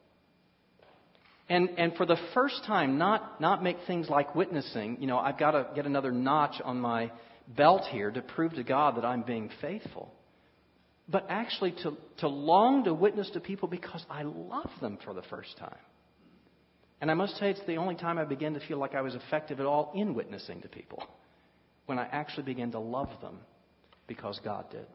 And and for the first time, not, not make things like witnessing, you know, I've got to get another notch on my belt here to prove to God that I'm being faithful. But actually to, to long to witness to people because I love them for the first time. And I must say it's the only time I began to feel like I was effective at all in witnessing to people. When I actually began to love them because God did.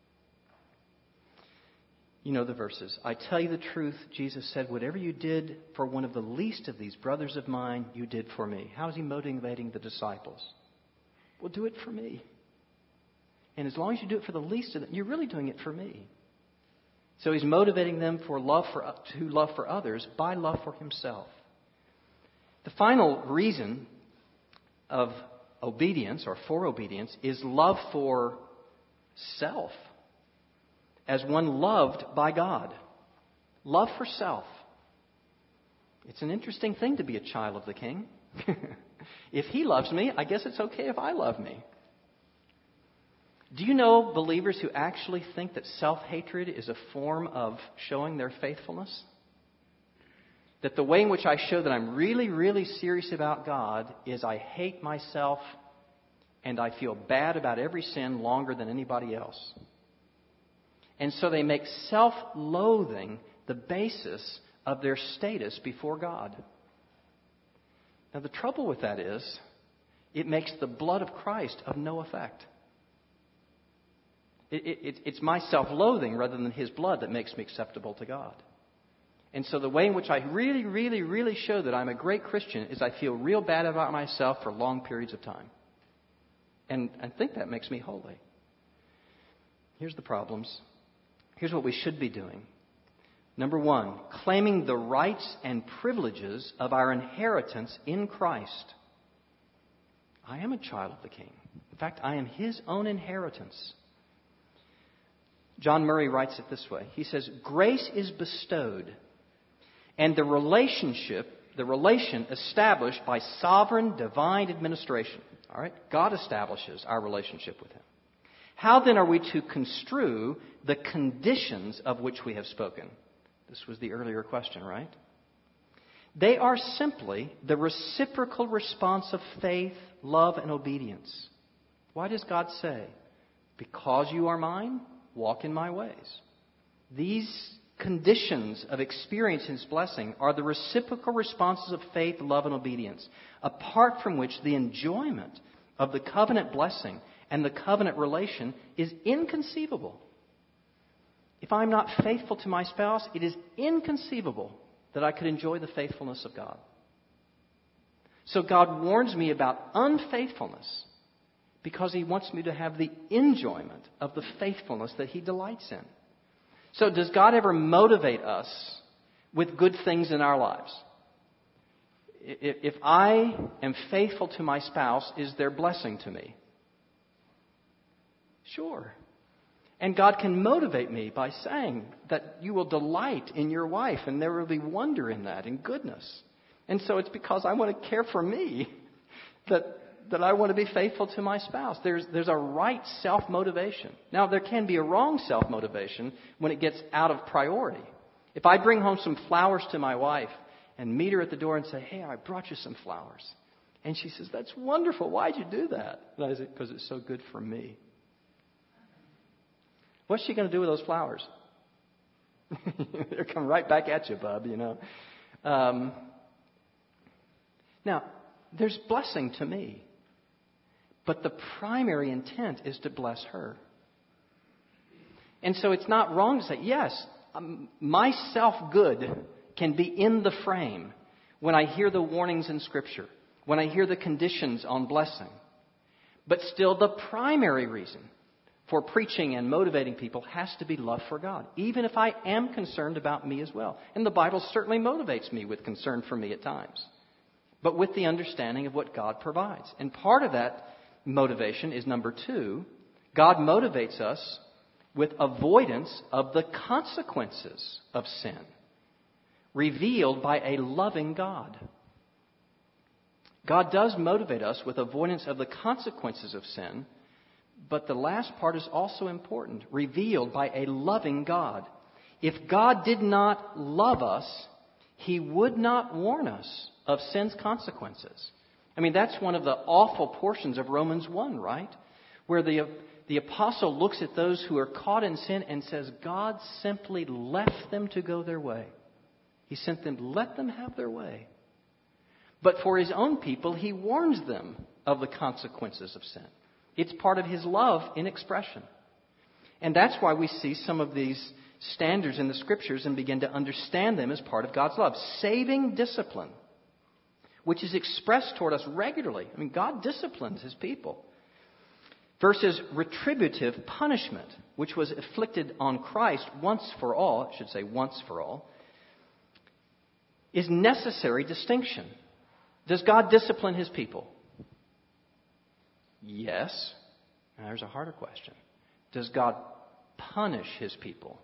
You know the verses. I tell you the truth, Jesus said, whatever you did for one of the least of these brothers of mine, you did for me. How is He motivating the disciples? Well, do it for me. And as long as you do it for the least of them, you're really doing it for me. So He's motivating them for love for to love for others by love for Himself. The final reason of obedience or for obedience is love for self. As one loved by God. Love for self. It's an interesting thing to be a child of the King. If He loves me, I guess it's okay if I love me. Do you know believers who actually think that self-hatred is a form of showing their faithfulness? That the way in which I show that I'm really, really serious about God is I hate myself and I feel bad about every sin longer than anybody else. And so they make self-loathing the basis of their status before God. Now the trouble with that is, it makes the blood of Christ of no effect. It, it, it's my self-loathing rather than His blood that makes me acceptable to God. And so the way in which I really, really, really show that I'm a great Christian is I feel real bad about myself for long periods of time. And I think that makes me holy. Here's the problems. Here's what we should be doing. Number one, claiming the rights and privileges of our inheritance in Christ. I am a child of the King. In fact, I am His own inheritance. John Murray writes it this way. He says, grace is bestowed, and the relationship, the relation established by sovereign divine administration. All right? God establishes our relationship with Him. How then are we to construe the conditions of which we have spoken? This was the earlier question, right? They are simply the reciprocal response of faith, love, and obedience. Why does God say, because you are mine, walk in my ways? These conditions of experience His blessing are the reciprocal responses of faith, love, and obedience, apart from which the enjoyment of the covenant blessing and the covenant relation is inconceivable. If I'm not faithful to my spouse, it is inconceivable that I could enjoy the faithfulness of God. So God warns me about unfaithfulness because He wants me to have the enjoyment of the faithfulness that He delights in. So does God ever motivate us with good things in our lives? If I am faithful to my spouse, is there blessing to me? Sure. And God can motivate me by saying that you will delight in your wife and there will be wonder in that and goodness. And so it's because I want to care for me that that I want to be faithful to my spouse. There's there's a right self-motivation. Now, there can be a wrong self-motivation when it gets out of priority. If I bring home some flowers to my wife and meet her at the door and say, hey, I brought you some flowers. And she says, that's wonderful. Why'd you do that? And I say, because it's so good for me. What's she going to do with those flowers? They're coming right back at you, bub, you know. Um, now, there's blessing to me. But the primary intent is to bless her. And so it's not wrong to say, yes, um, my self-good can be in the frame when I hear the warnings in Scripture, when I hear the conditions on blessing. But still the primary reason for preaching and motivating people has to be love for God, even if I am concerned about me as well. And the Bible certainly motivates me with concern for me at times, but with the understanding of what God provides. And part of that motivation is number two, God motivates us with avoidance of the consequences of sin, revealed by a loving God. God does motivate us with avoidance of the consequences of sin, but the last part is also important, revealed by a loving God. If God did not love us, He would not warn us of sin's consequences. I mean, that's one of the awful portions of Romans one, right? Where the, the apostle looks at those who are caught in sin and says, God simply left them to go their way. He sent them, let them have their way. But for His own people, He warns them of the consequences of sin. It's part of His love in expression. And that's why we see some of these standards in the Scriptures and begin to understand them as part of God's love. Saving discipline, which is expressed toward us regularly. I mean, God disciplines His people. Versus retributive punishment, which was inflicted on Christ once for all, I should say once for all, is necessary distinction. Does God discipline His people? Yes. Now, there's a harder question. Does God punish His people?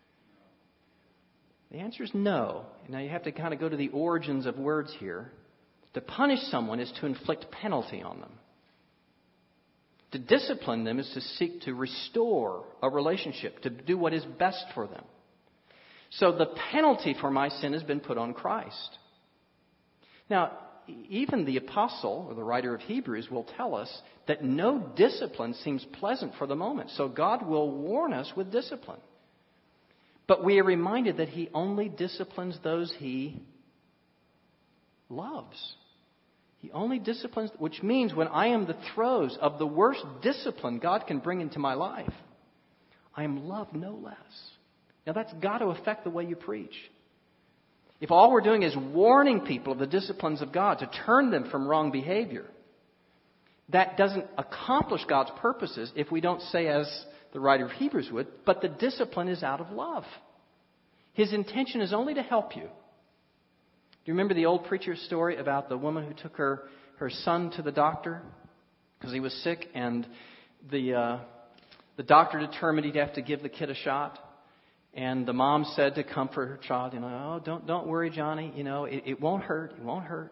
The answer is no. Now, you have to kind of go to the origins of words here. To punish someone is to inflict penalty on them. To discipline them is to seek to restore a relationship, to do what is best for them. So the penalty for my sin has been put on Christ. Now, even the apostle or the writer of Hebrews will tell us that no discipline seems pleasant for the moment. So God will warn us with discipline. But we are reminded that He only disciplines those He loves. He only disciplines, which means when I am the throes of the worst discipline God can bring into my life, I am loved no less. Now that's got to affect the way you preach. If all we're doing is warning people of the disciplines of God to turn them from wrong behavior, that doesn't accomplish God's purposes if we don't say, as the writer of Hebrews would, but the discipline is out of love. His intention is only to help you. Do you remember the old preacher's story about the woman who took her, her son to the doctor because he was sick, and the uh, the doctor determined he'd have to give the kid a shot? And the mom said to comfort her child, you know, oh, don't don't worry, Johnny. You know, it, it won't hurt. It won't hurt.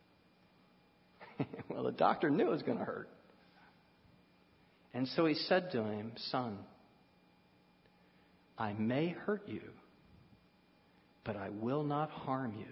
Well, the doctor knew it was going to hurt. And so he said to him, son, I may hurt you, but I will not harm you.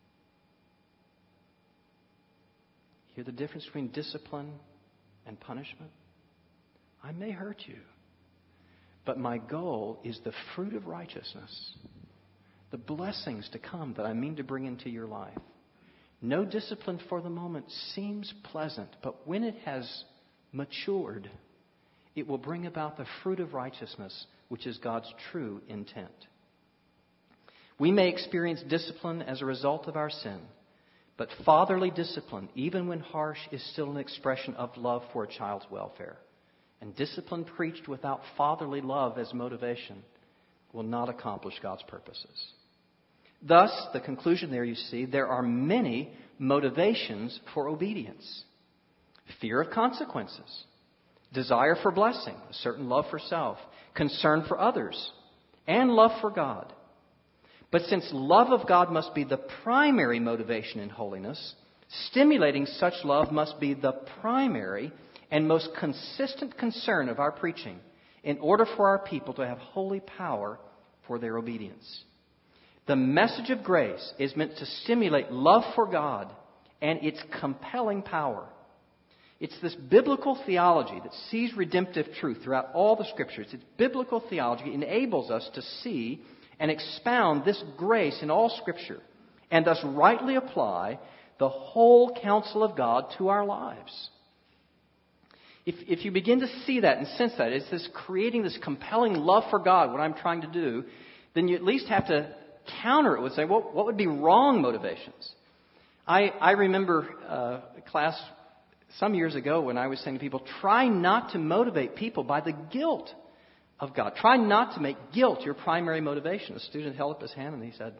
Hear the difference between discipline and punishment? I may hurt you, but my goal is the fruit of righteousness, the blessings to come that I mean to bring into your life. No discipline for the moment seems pleasant, but when it has matured, it will bring about the fruit of righteousness, which is God's true intent. We may experience discipline as a result of our sin, but fatherly discipline, even when harsh, is still an expression of love for a child's welfare. And discipline preached without fatherly love as motivation will not accomplish God's purposes. Thus, the conclusion there you see, there are many motivations for obedience. Fear of consequences, desire for blessing, a certain love for self, concern for others, and love for God. But since love of God must be the primary motivation in holiness, stimulating such love must be the primary and most consistent concern of our preaching in order for our people to have holy power for their obedience. The message of grace is meant to stimulate love for God and its compelling power. It's this biblical theology that sees redemptive truth throughout all the Scriptures. It's biblical theology enables us to see and expound this grace in all Scripture and thus rightly apply the whole counsel of God to our lives. If, if you begin to see that and sense that, it's this creating this compelling love for God, what I'm trying to do, then you at least have to counter it with saying, well, what would be wrong motivations? I, I remember uh, a class some years ago when I was saying to people, try not to motivate people by the guilt of God. Try not to make guilt your primary motivation. A student held up his hand and he said,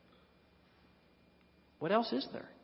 what else is there?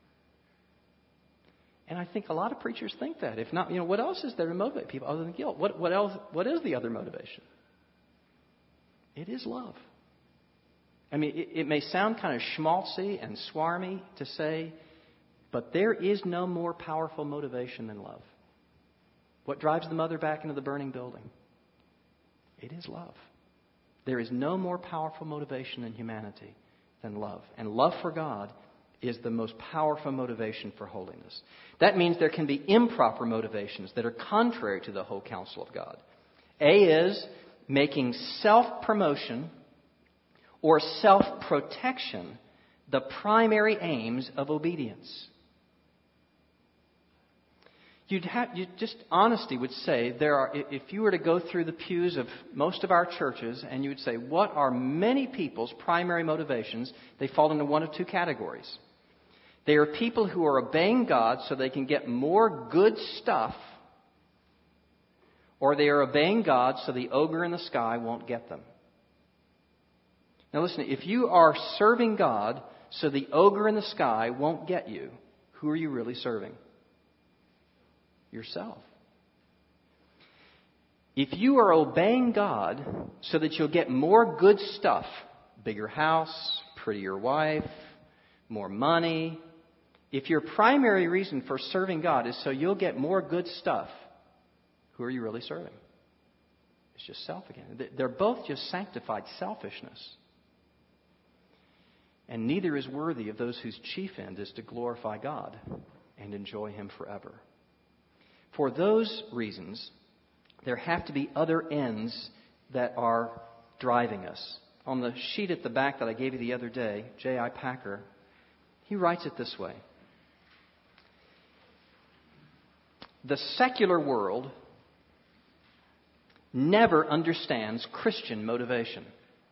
And I think a lot of preachers think that. If not, you know, what else is there to motivate people other than guilt? What, what else? What is the other motivation? It is love. I mean, it, it may sound kind of schmaltzy and swarmy to say, but there is no more powerful motivation than love. What drives the mother back into the burning building? It is love. There is no more powerful motivation in humanity than love. And love for God is the most powerful motivation for holiness. That means there can be improper motivations that are contrary to the whole counsel of God. A is making self-promotion or self-protection the primary aims of obedience. You'd have, you just honesty would say there are. If you were to go through the pews of most of our churches and you would say, what are many people's primary motivations? They fall into one of two categories. They are people who are obeying God so they can get more good stuff, or they are obeying God so the ogre in the sky won't get them. Now listen, if you are serving God so the ogre in the sky won't get you, who are you really serving? Yourself. If you are obeying God so that you'll get more good stuff, bigger house, prettier wife, more money, if your primary reason for serving God is so you'll get more good stuff, who are you really serving? It's just self again. They're both just sanctified selfishness. And neither is worthy of those whose chief end is to glorify God and enjoy Him forever. For those reasons, there have to be other ends that are driving us. On the sheet at the back that I gave you the other day, J I Packer, he writes it this way. The secular world never understands Christian motivation.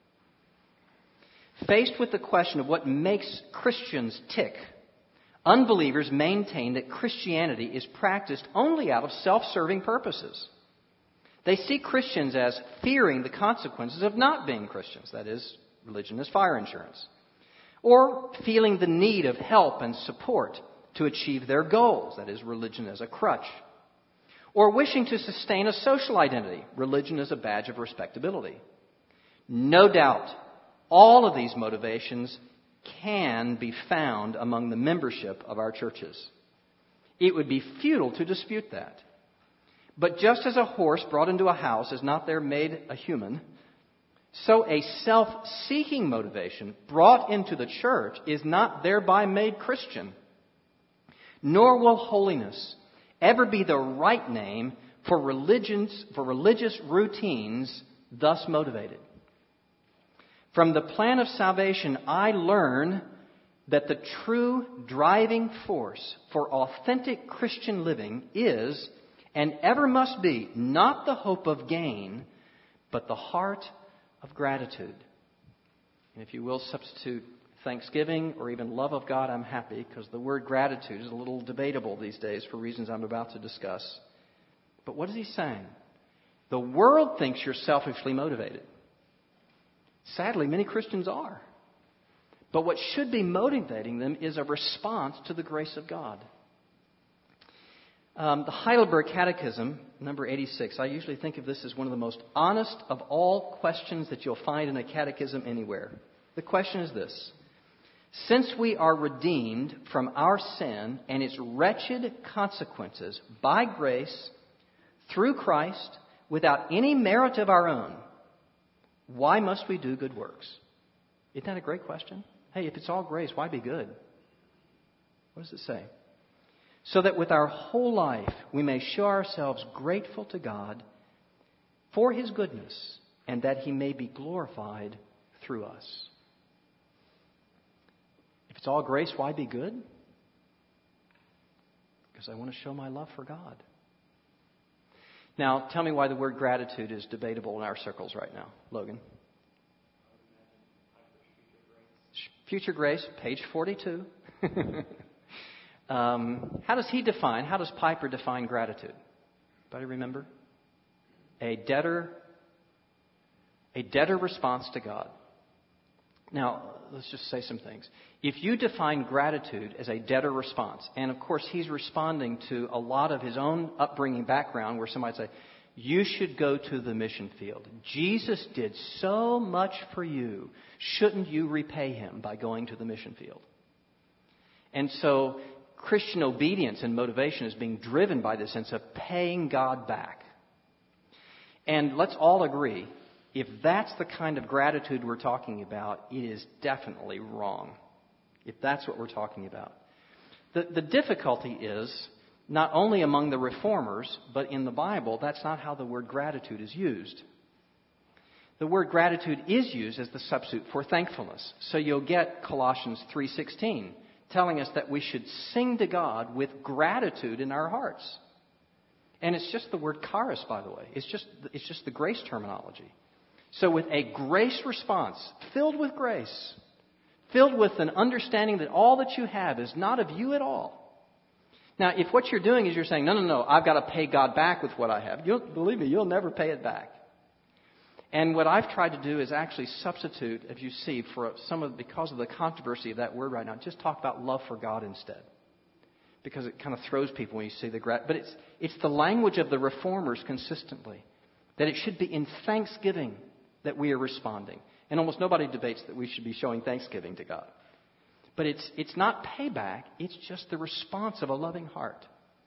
Faced with the question of what makes Christians tick, unbelievers maintain that Christianity is practiced only out of self-serving purposes. They see Christians as fearing the consequences of not being Christians, that is, religion as fire insurance, or feeling the need of help and support to achieve their goals, that is, religion as a crutch, or wishing to sustain a social identity, religion as a badge of respectability. No doubt, all of these motivations can be found among the membership of our churches. It would be futile to dispute that. But just as a horse brought into a house is not there made a human, So a self-seeking motivation brought into the church is not thereby made Christian. Nor will holiness ever be the right name for religions, for religious routines thus motivated. From the plan of salvation, I learn that the true driving force for authentic Christian living is and ever must be not the hope of gain, but the heart of gratitude. And if you will substitute thanksgiving or even love of God, I'm happy, because the word gratitude is a little debatable these days for reasons I'm about to discuss. But what is he saying? The world thinks you're selfishly motivated. Sadly, many Christians are. But what should be motivating them is a response to the grace of God. Um, the Heidelberg Catechism, number eighty-six, I usually think of this as one of the most honest of all questions that you'll find in a catechism anywhere. The question is this: since we are redeemed from our sin and its wretched consequences by grace through Christ without any merit of our own, why must we do good works? Isn't that a great question? Hey, if it's all grace, why be good? What does it say? So that with our whole life we may show ourselves grateful to God for His goodness and that He may be glorified through us. If it's all grace, why be good? Because I want to show my love for God. Now, tell me why the word gratitude is debatable in our circles right now. Logan. Future grace, page forty-two. um, how does he define, how does Piper define gratitude? Anybody remember? A debtor, a debtor response to God. Now, let's just say some things. If you define gratitude as a debtor response, and of course he's responding to a lot of his own upbringing background where somebody say, you should go to the mission field. Jesus did so much for you. Shouldn't you repay him by going to the mission field? And so Christian obedience and motivation is being driven by this sense of paying God back. And let's all agree, if that's the kind of gratitude we're talking about, it is definitely wrong. If that's what we're talking about. The, the difficulty is, not only among the reformers, but in the Bible, that's not how the word gratitude is used. The word gratitude is used as the substitute for thankfulness. So you'll get Colossians three sixteen telling us that we should sing to God with gratitude in our hearts. And it's just the word charis, by the way. It's just, it's just the grace terminology. So with a grace response, filled with grace, filled with an understanding that all that you have is not of you at all. Now, if what you're doing is you're saying, no, no, no, I've got to pay God back with what I have, you'll, believe me, you'll never pay it back. And what I've tried to do is actually substitute, as you see, for some of, because of the controversy of that word right now, just talk about love for God instead. Because it kind of throws people when you see the grat. But it's it's the language of the reformers consistently, that it should be in thanksgiving that we are responding. And almost nobody debates that we should be showing thanksgiving to God. But it's it's not payback, it's just the response of a loving heart.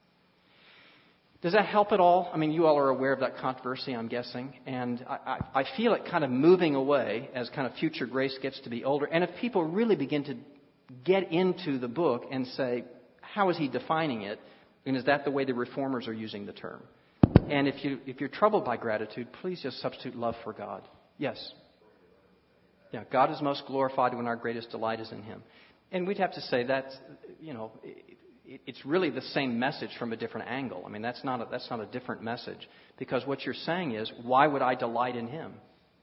Does that help at all? I mean, you all are aware of that controversy, I'm guessing. And I, I, I feel it kind of moving away as kind of future grace gets to be older. And if people really begin to get into the book and say, how is he defining it? And is that the way the reformers are using the term? And if, you, if you're troubled by gratitude, please just substitute love for God. Yes. Yeah, God is most glorified when our greatest delight is in Him. And we'd have to say that, you know, it, it's really the same message from a different angle. I mean, that's not a, that's not a different message. Because what you're saying is, why would I delight in Him?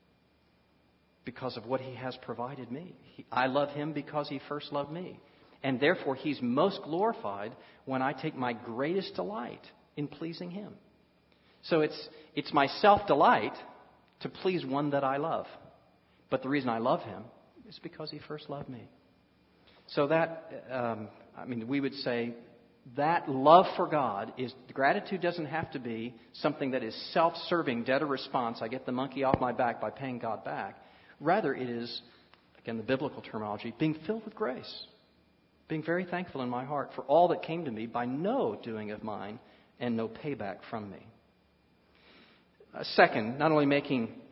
Because of what He has provided me. He, I love Him because He first loved me. And therefore, He's most glorified when I take my greatest delight in pleasing Him. So it's it's my self-delight to please one that I love. But the reason I love Him is because He first loved me. So that, um, I mean, we would say that love for God is, gratitude doesn't have to be something that is self-serving, debtor response. I get the monkey off my back by paying God back. Rather, it is, again, the biblical terminology, being filled with grace. Being very thankful in my heart for all that came to me by no doing of mine and no payback from me. Uh, second, not only making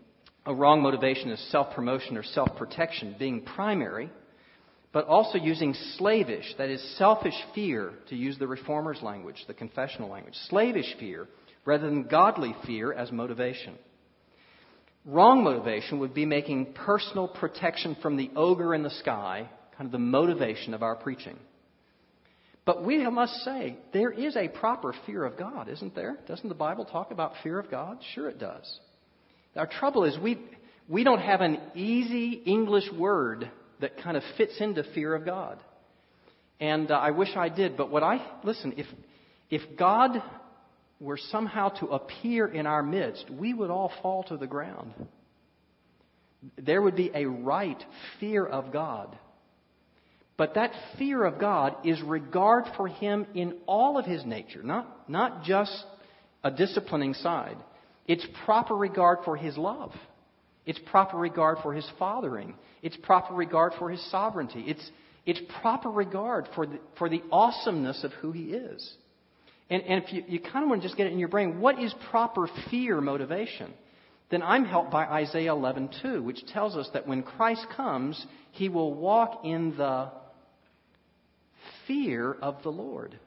A wrong motivation is self-promotion or self-protection being primary, but also using slavish, that is selfish fear, to use the Reformers' language, the confessional language, slavish fear rather than godly fear as motivation. Wrong motivation would be making personal protection from the ogre in the sky kind of the motivation of our preaching. But we must say, there is a proper fear of God, isn't there? Doesn't the Bible talk about fear of God? Sure it does. Our trouble is we we don't have an easy English word that kind of fits into fear of God. And uh, I wish I did. But what I, listen, if if God were somehow to appear in our midst, we would all fall to the ground. There would be a right fear of God. But that fear of God is regard for Him in all of His nature, not, not just a disciplining side. It's proper regard for His love. It's proper regard for His fathering. It's proper regard for His sovereignty. It's, it's proper regard for the, for the awesomeness of who He is. And, and if you, you kind of want to just get it in your brain, what is proper fear motivation? Then I'm helped by Isaiah eleven two, which tells us that when Christ comes, He will walk in the fear of the Lord.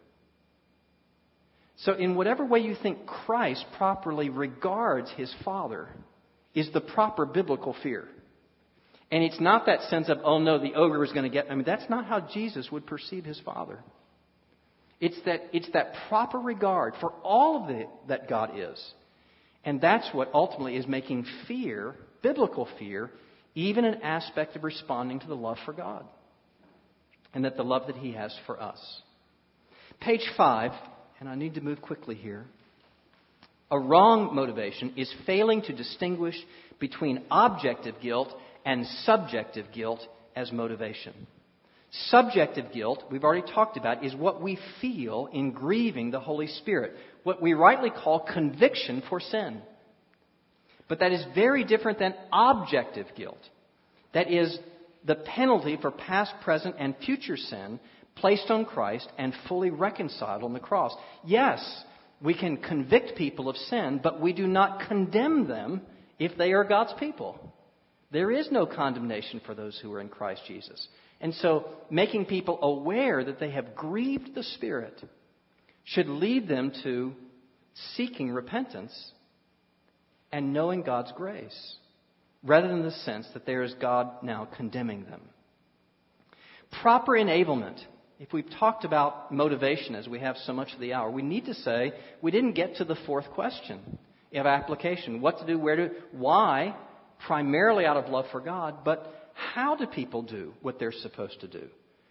So in whatever way you think Christ properly regards His Father is the proper biblical fear. And it's not that sense of, oh no, the ogre is going to get... I mean, that's not how Jesus would perceive His Father. It's that, it's that proper regard for all of the, that God is. And that's what ultimately is making fear, biblical fear, even an aspect of responding to the love for God. And that the love that He has for us. Page five, and I need to move quickly here. A wrong motivation is failing to distinguish between objective guilt and subjective guilt as motivation. Subjective guilt, we've already talked about, is what we feel in grieving the Holy Spirit. What we rightly call conviction for sin. But that is very different than objective guilt. That is the penalty for past, present, and future sin placed on Christ and fully reconciled on the cross. Yes, we can convict people of sin, but we do not condemn them if they are God's people. There is no condemnation for those who are in Christ Jesus. And so making people aware that they have grieved the Spirit should lead them to seeking repentance and knowing God's grace, rather than the sense that there is God now condemning them. Proper enablement. If we've talked about motivation as we have so much of the hour, we need to say we didn't get to the fourth question of application. What to do, where to, why, primarily out of love for God, but how do people do what they're supposed to do?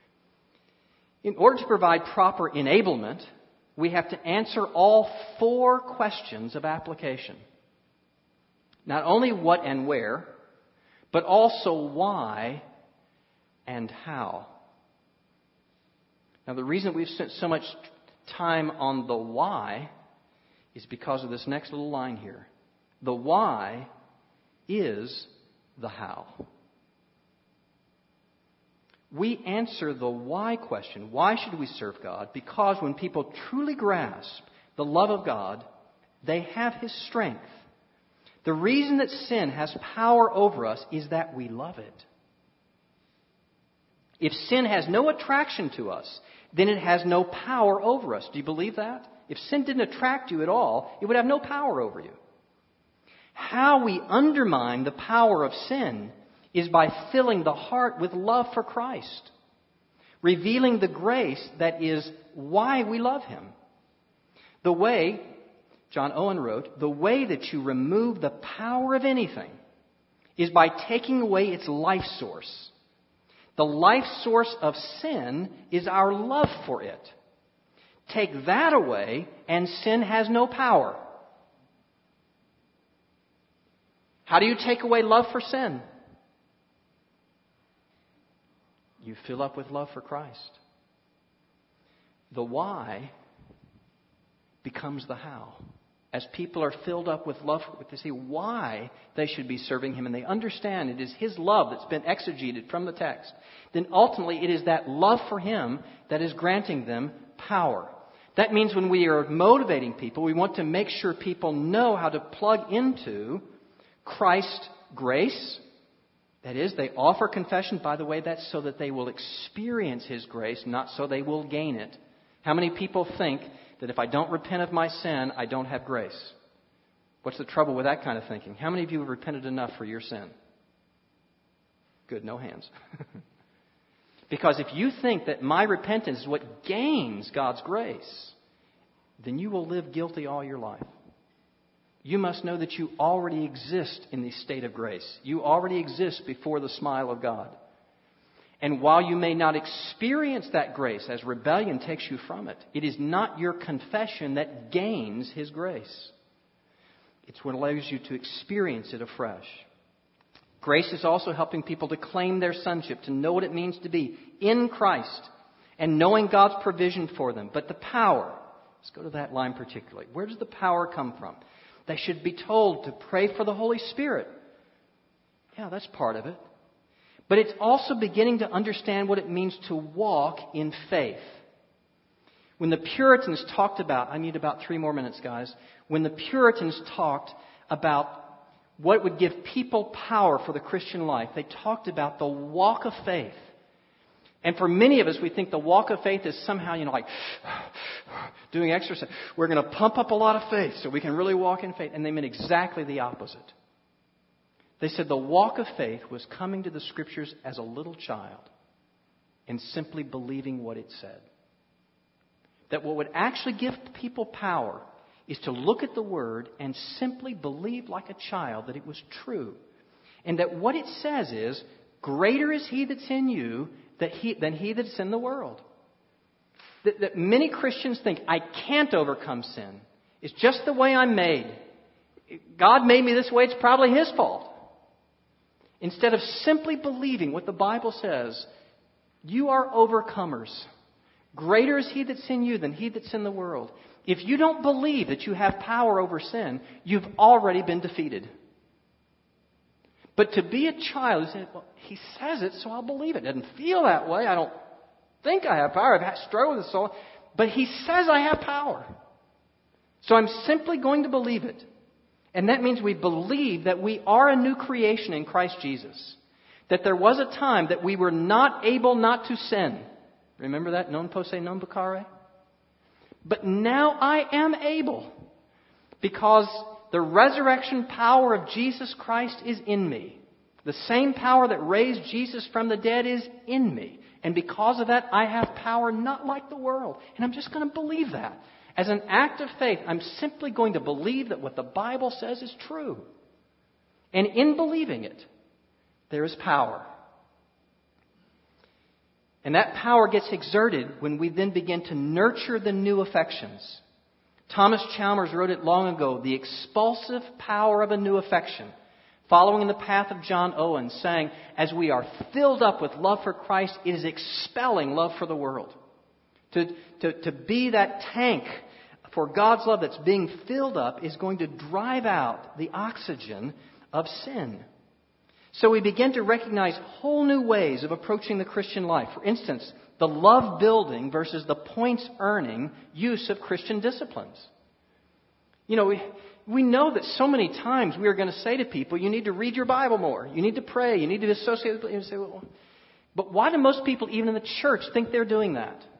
In order to provide proper enablement, we have to answer all four questions of application. Not only what and where, but also why and how. Now, the reason we've spent so much time on the why is because of this next little line here. The why is the how. We answer the why question. Why should we serve God? Because when people truly grasp the love of God, they have His strength. The reason that sin has power over us is that we love it. If sin has no attraction to us, then it has no power over us. Do you believe that? If sin didn't attract you at all, it would have no power over you. How we undermine the power of sin is by filling the heart with love for Christ, revealing the grace that is why we love Him. The way, John Owen wrote, the way that you remove the power of anything is by taking away its life source. The life source of sin is our love for it. Take that away and sin has no power. How do you take away love for sin? You fill up with love for Christ. The why becomes the how. As people are filled up with love, to see why they should be serving Him, and they understand it is His love that's been exegeted from the text, then ultimately it is that love for Him that is granting them power. That means when we are motivating people, we want to make sure people know how to plug into Christ grace. That is, they offer confession. By the way, that's so that they will experience His grace, not so they will gain it. How many people think that if I don't repent of my sin, I don't have grace? What's the trouble with that kind of thinking? How many of you have repented enough for your sin? Good, no hands. Because if you think that my repentance is what gains God's grace, then you will live guilty all your life. You must know that you already exist in the state of grace. You already exist before the smile of God. And while you may not experience that grace as rebellion takes you from it, it is not your confession that gains His grace. It's what allows you to experience it afresh. Grace is also helping people to claim their sonship, to know what it means to be in Christ and knowing God's provision for them. But the power, let's go to that line particularly. Where does the power come from? They should be told to pray for the Holy Spirit. Yeah, that's part of it. But it's also beginning to understand what it means to walk in faith. When the Puritans talked about, I need about three more minutes, guys. When the Puritans talked about what would give people power for the Christian life, they talked about the walk of faith. And for many of us, we think the walk of faith is somehow, you know, like doing exercise. We're going to pump up a lot of faith so we can really walk in faith. And they meant exactly the opposite. They said the walk of faith was coming to the Scriptures as a little child and simply believing what it said. That what would actually give people power is to look at the Word and simply believe like a child that it was true. And that what it says is, greater is He that's in you that he, than he that's in the world. That, that many Christians think, I can't overcome sin. It's just the way I'm made. God made me this way, it's probably His fault. Instead of simply believing what the Bible says, you are overcomers. Greater is He that's in you than he that's in the world. If you don't believe that you have power over sin, you've already been defeated. But to be a child, you say, well, He says it, so I'll believe it. It doesn't feel that way. I don't think I have power. I've struggled with it so long. But He says I have power. So I'm simply going to believe it. And that means we believe that we are a new creation in Christ Jesus. That there was a time that we were not able not to sin. Remember that? Non posse non peccare? But now I am able. Because the resurrection power of Jesus Christ is in me. The same power that raised Jesus from the dead is in me. And because of that, I have power not like the world. And I'm just going to believe that. As an act of faith, I'm simply going to believe that what the Bible says is true. And in believing it, there is power. And that power gets exerted when we then begin to nurture the new affections. Thomas Chalmers wrote it long ago, the expulsive power of a new affection, following in the path of John Owen, saying, as we are filled up with love for Christ, it is expelling love for the world. To, to, to be that tank for God's love that's being filled up is going to drive out the oxygen of sin. So we begin to recognize whole new ways of approaching the Christian life. For instance, the love building versus the points earning use of Christian disciplines. You know, we, we know that so many times we are going to say to people, you need to read your Bible more. You need to pray. You need to associate with people. You say, well, but why do most people, even in the church, think they're doing that?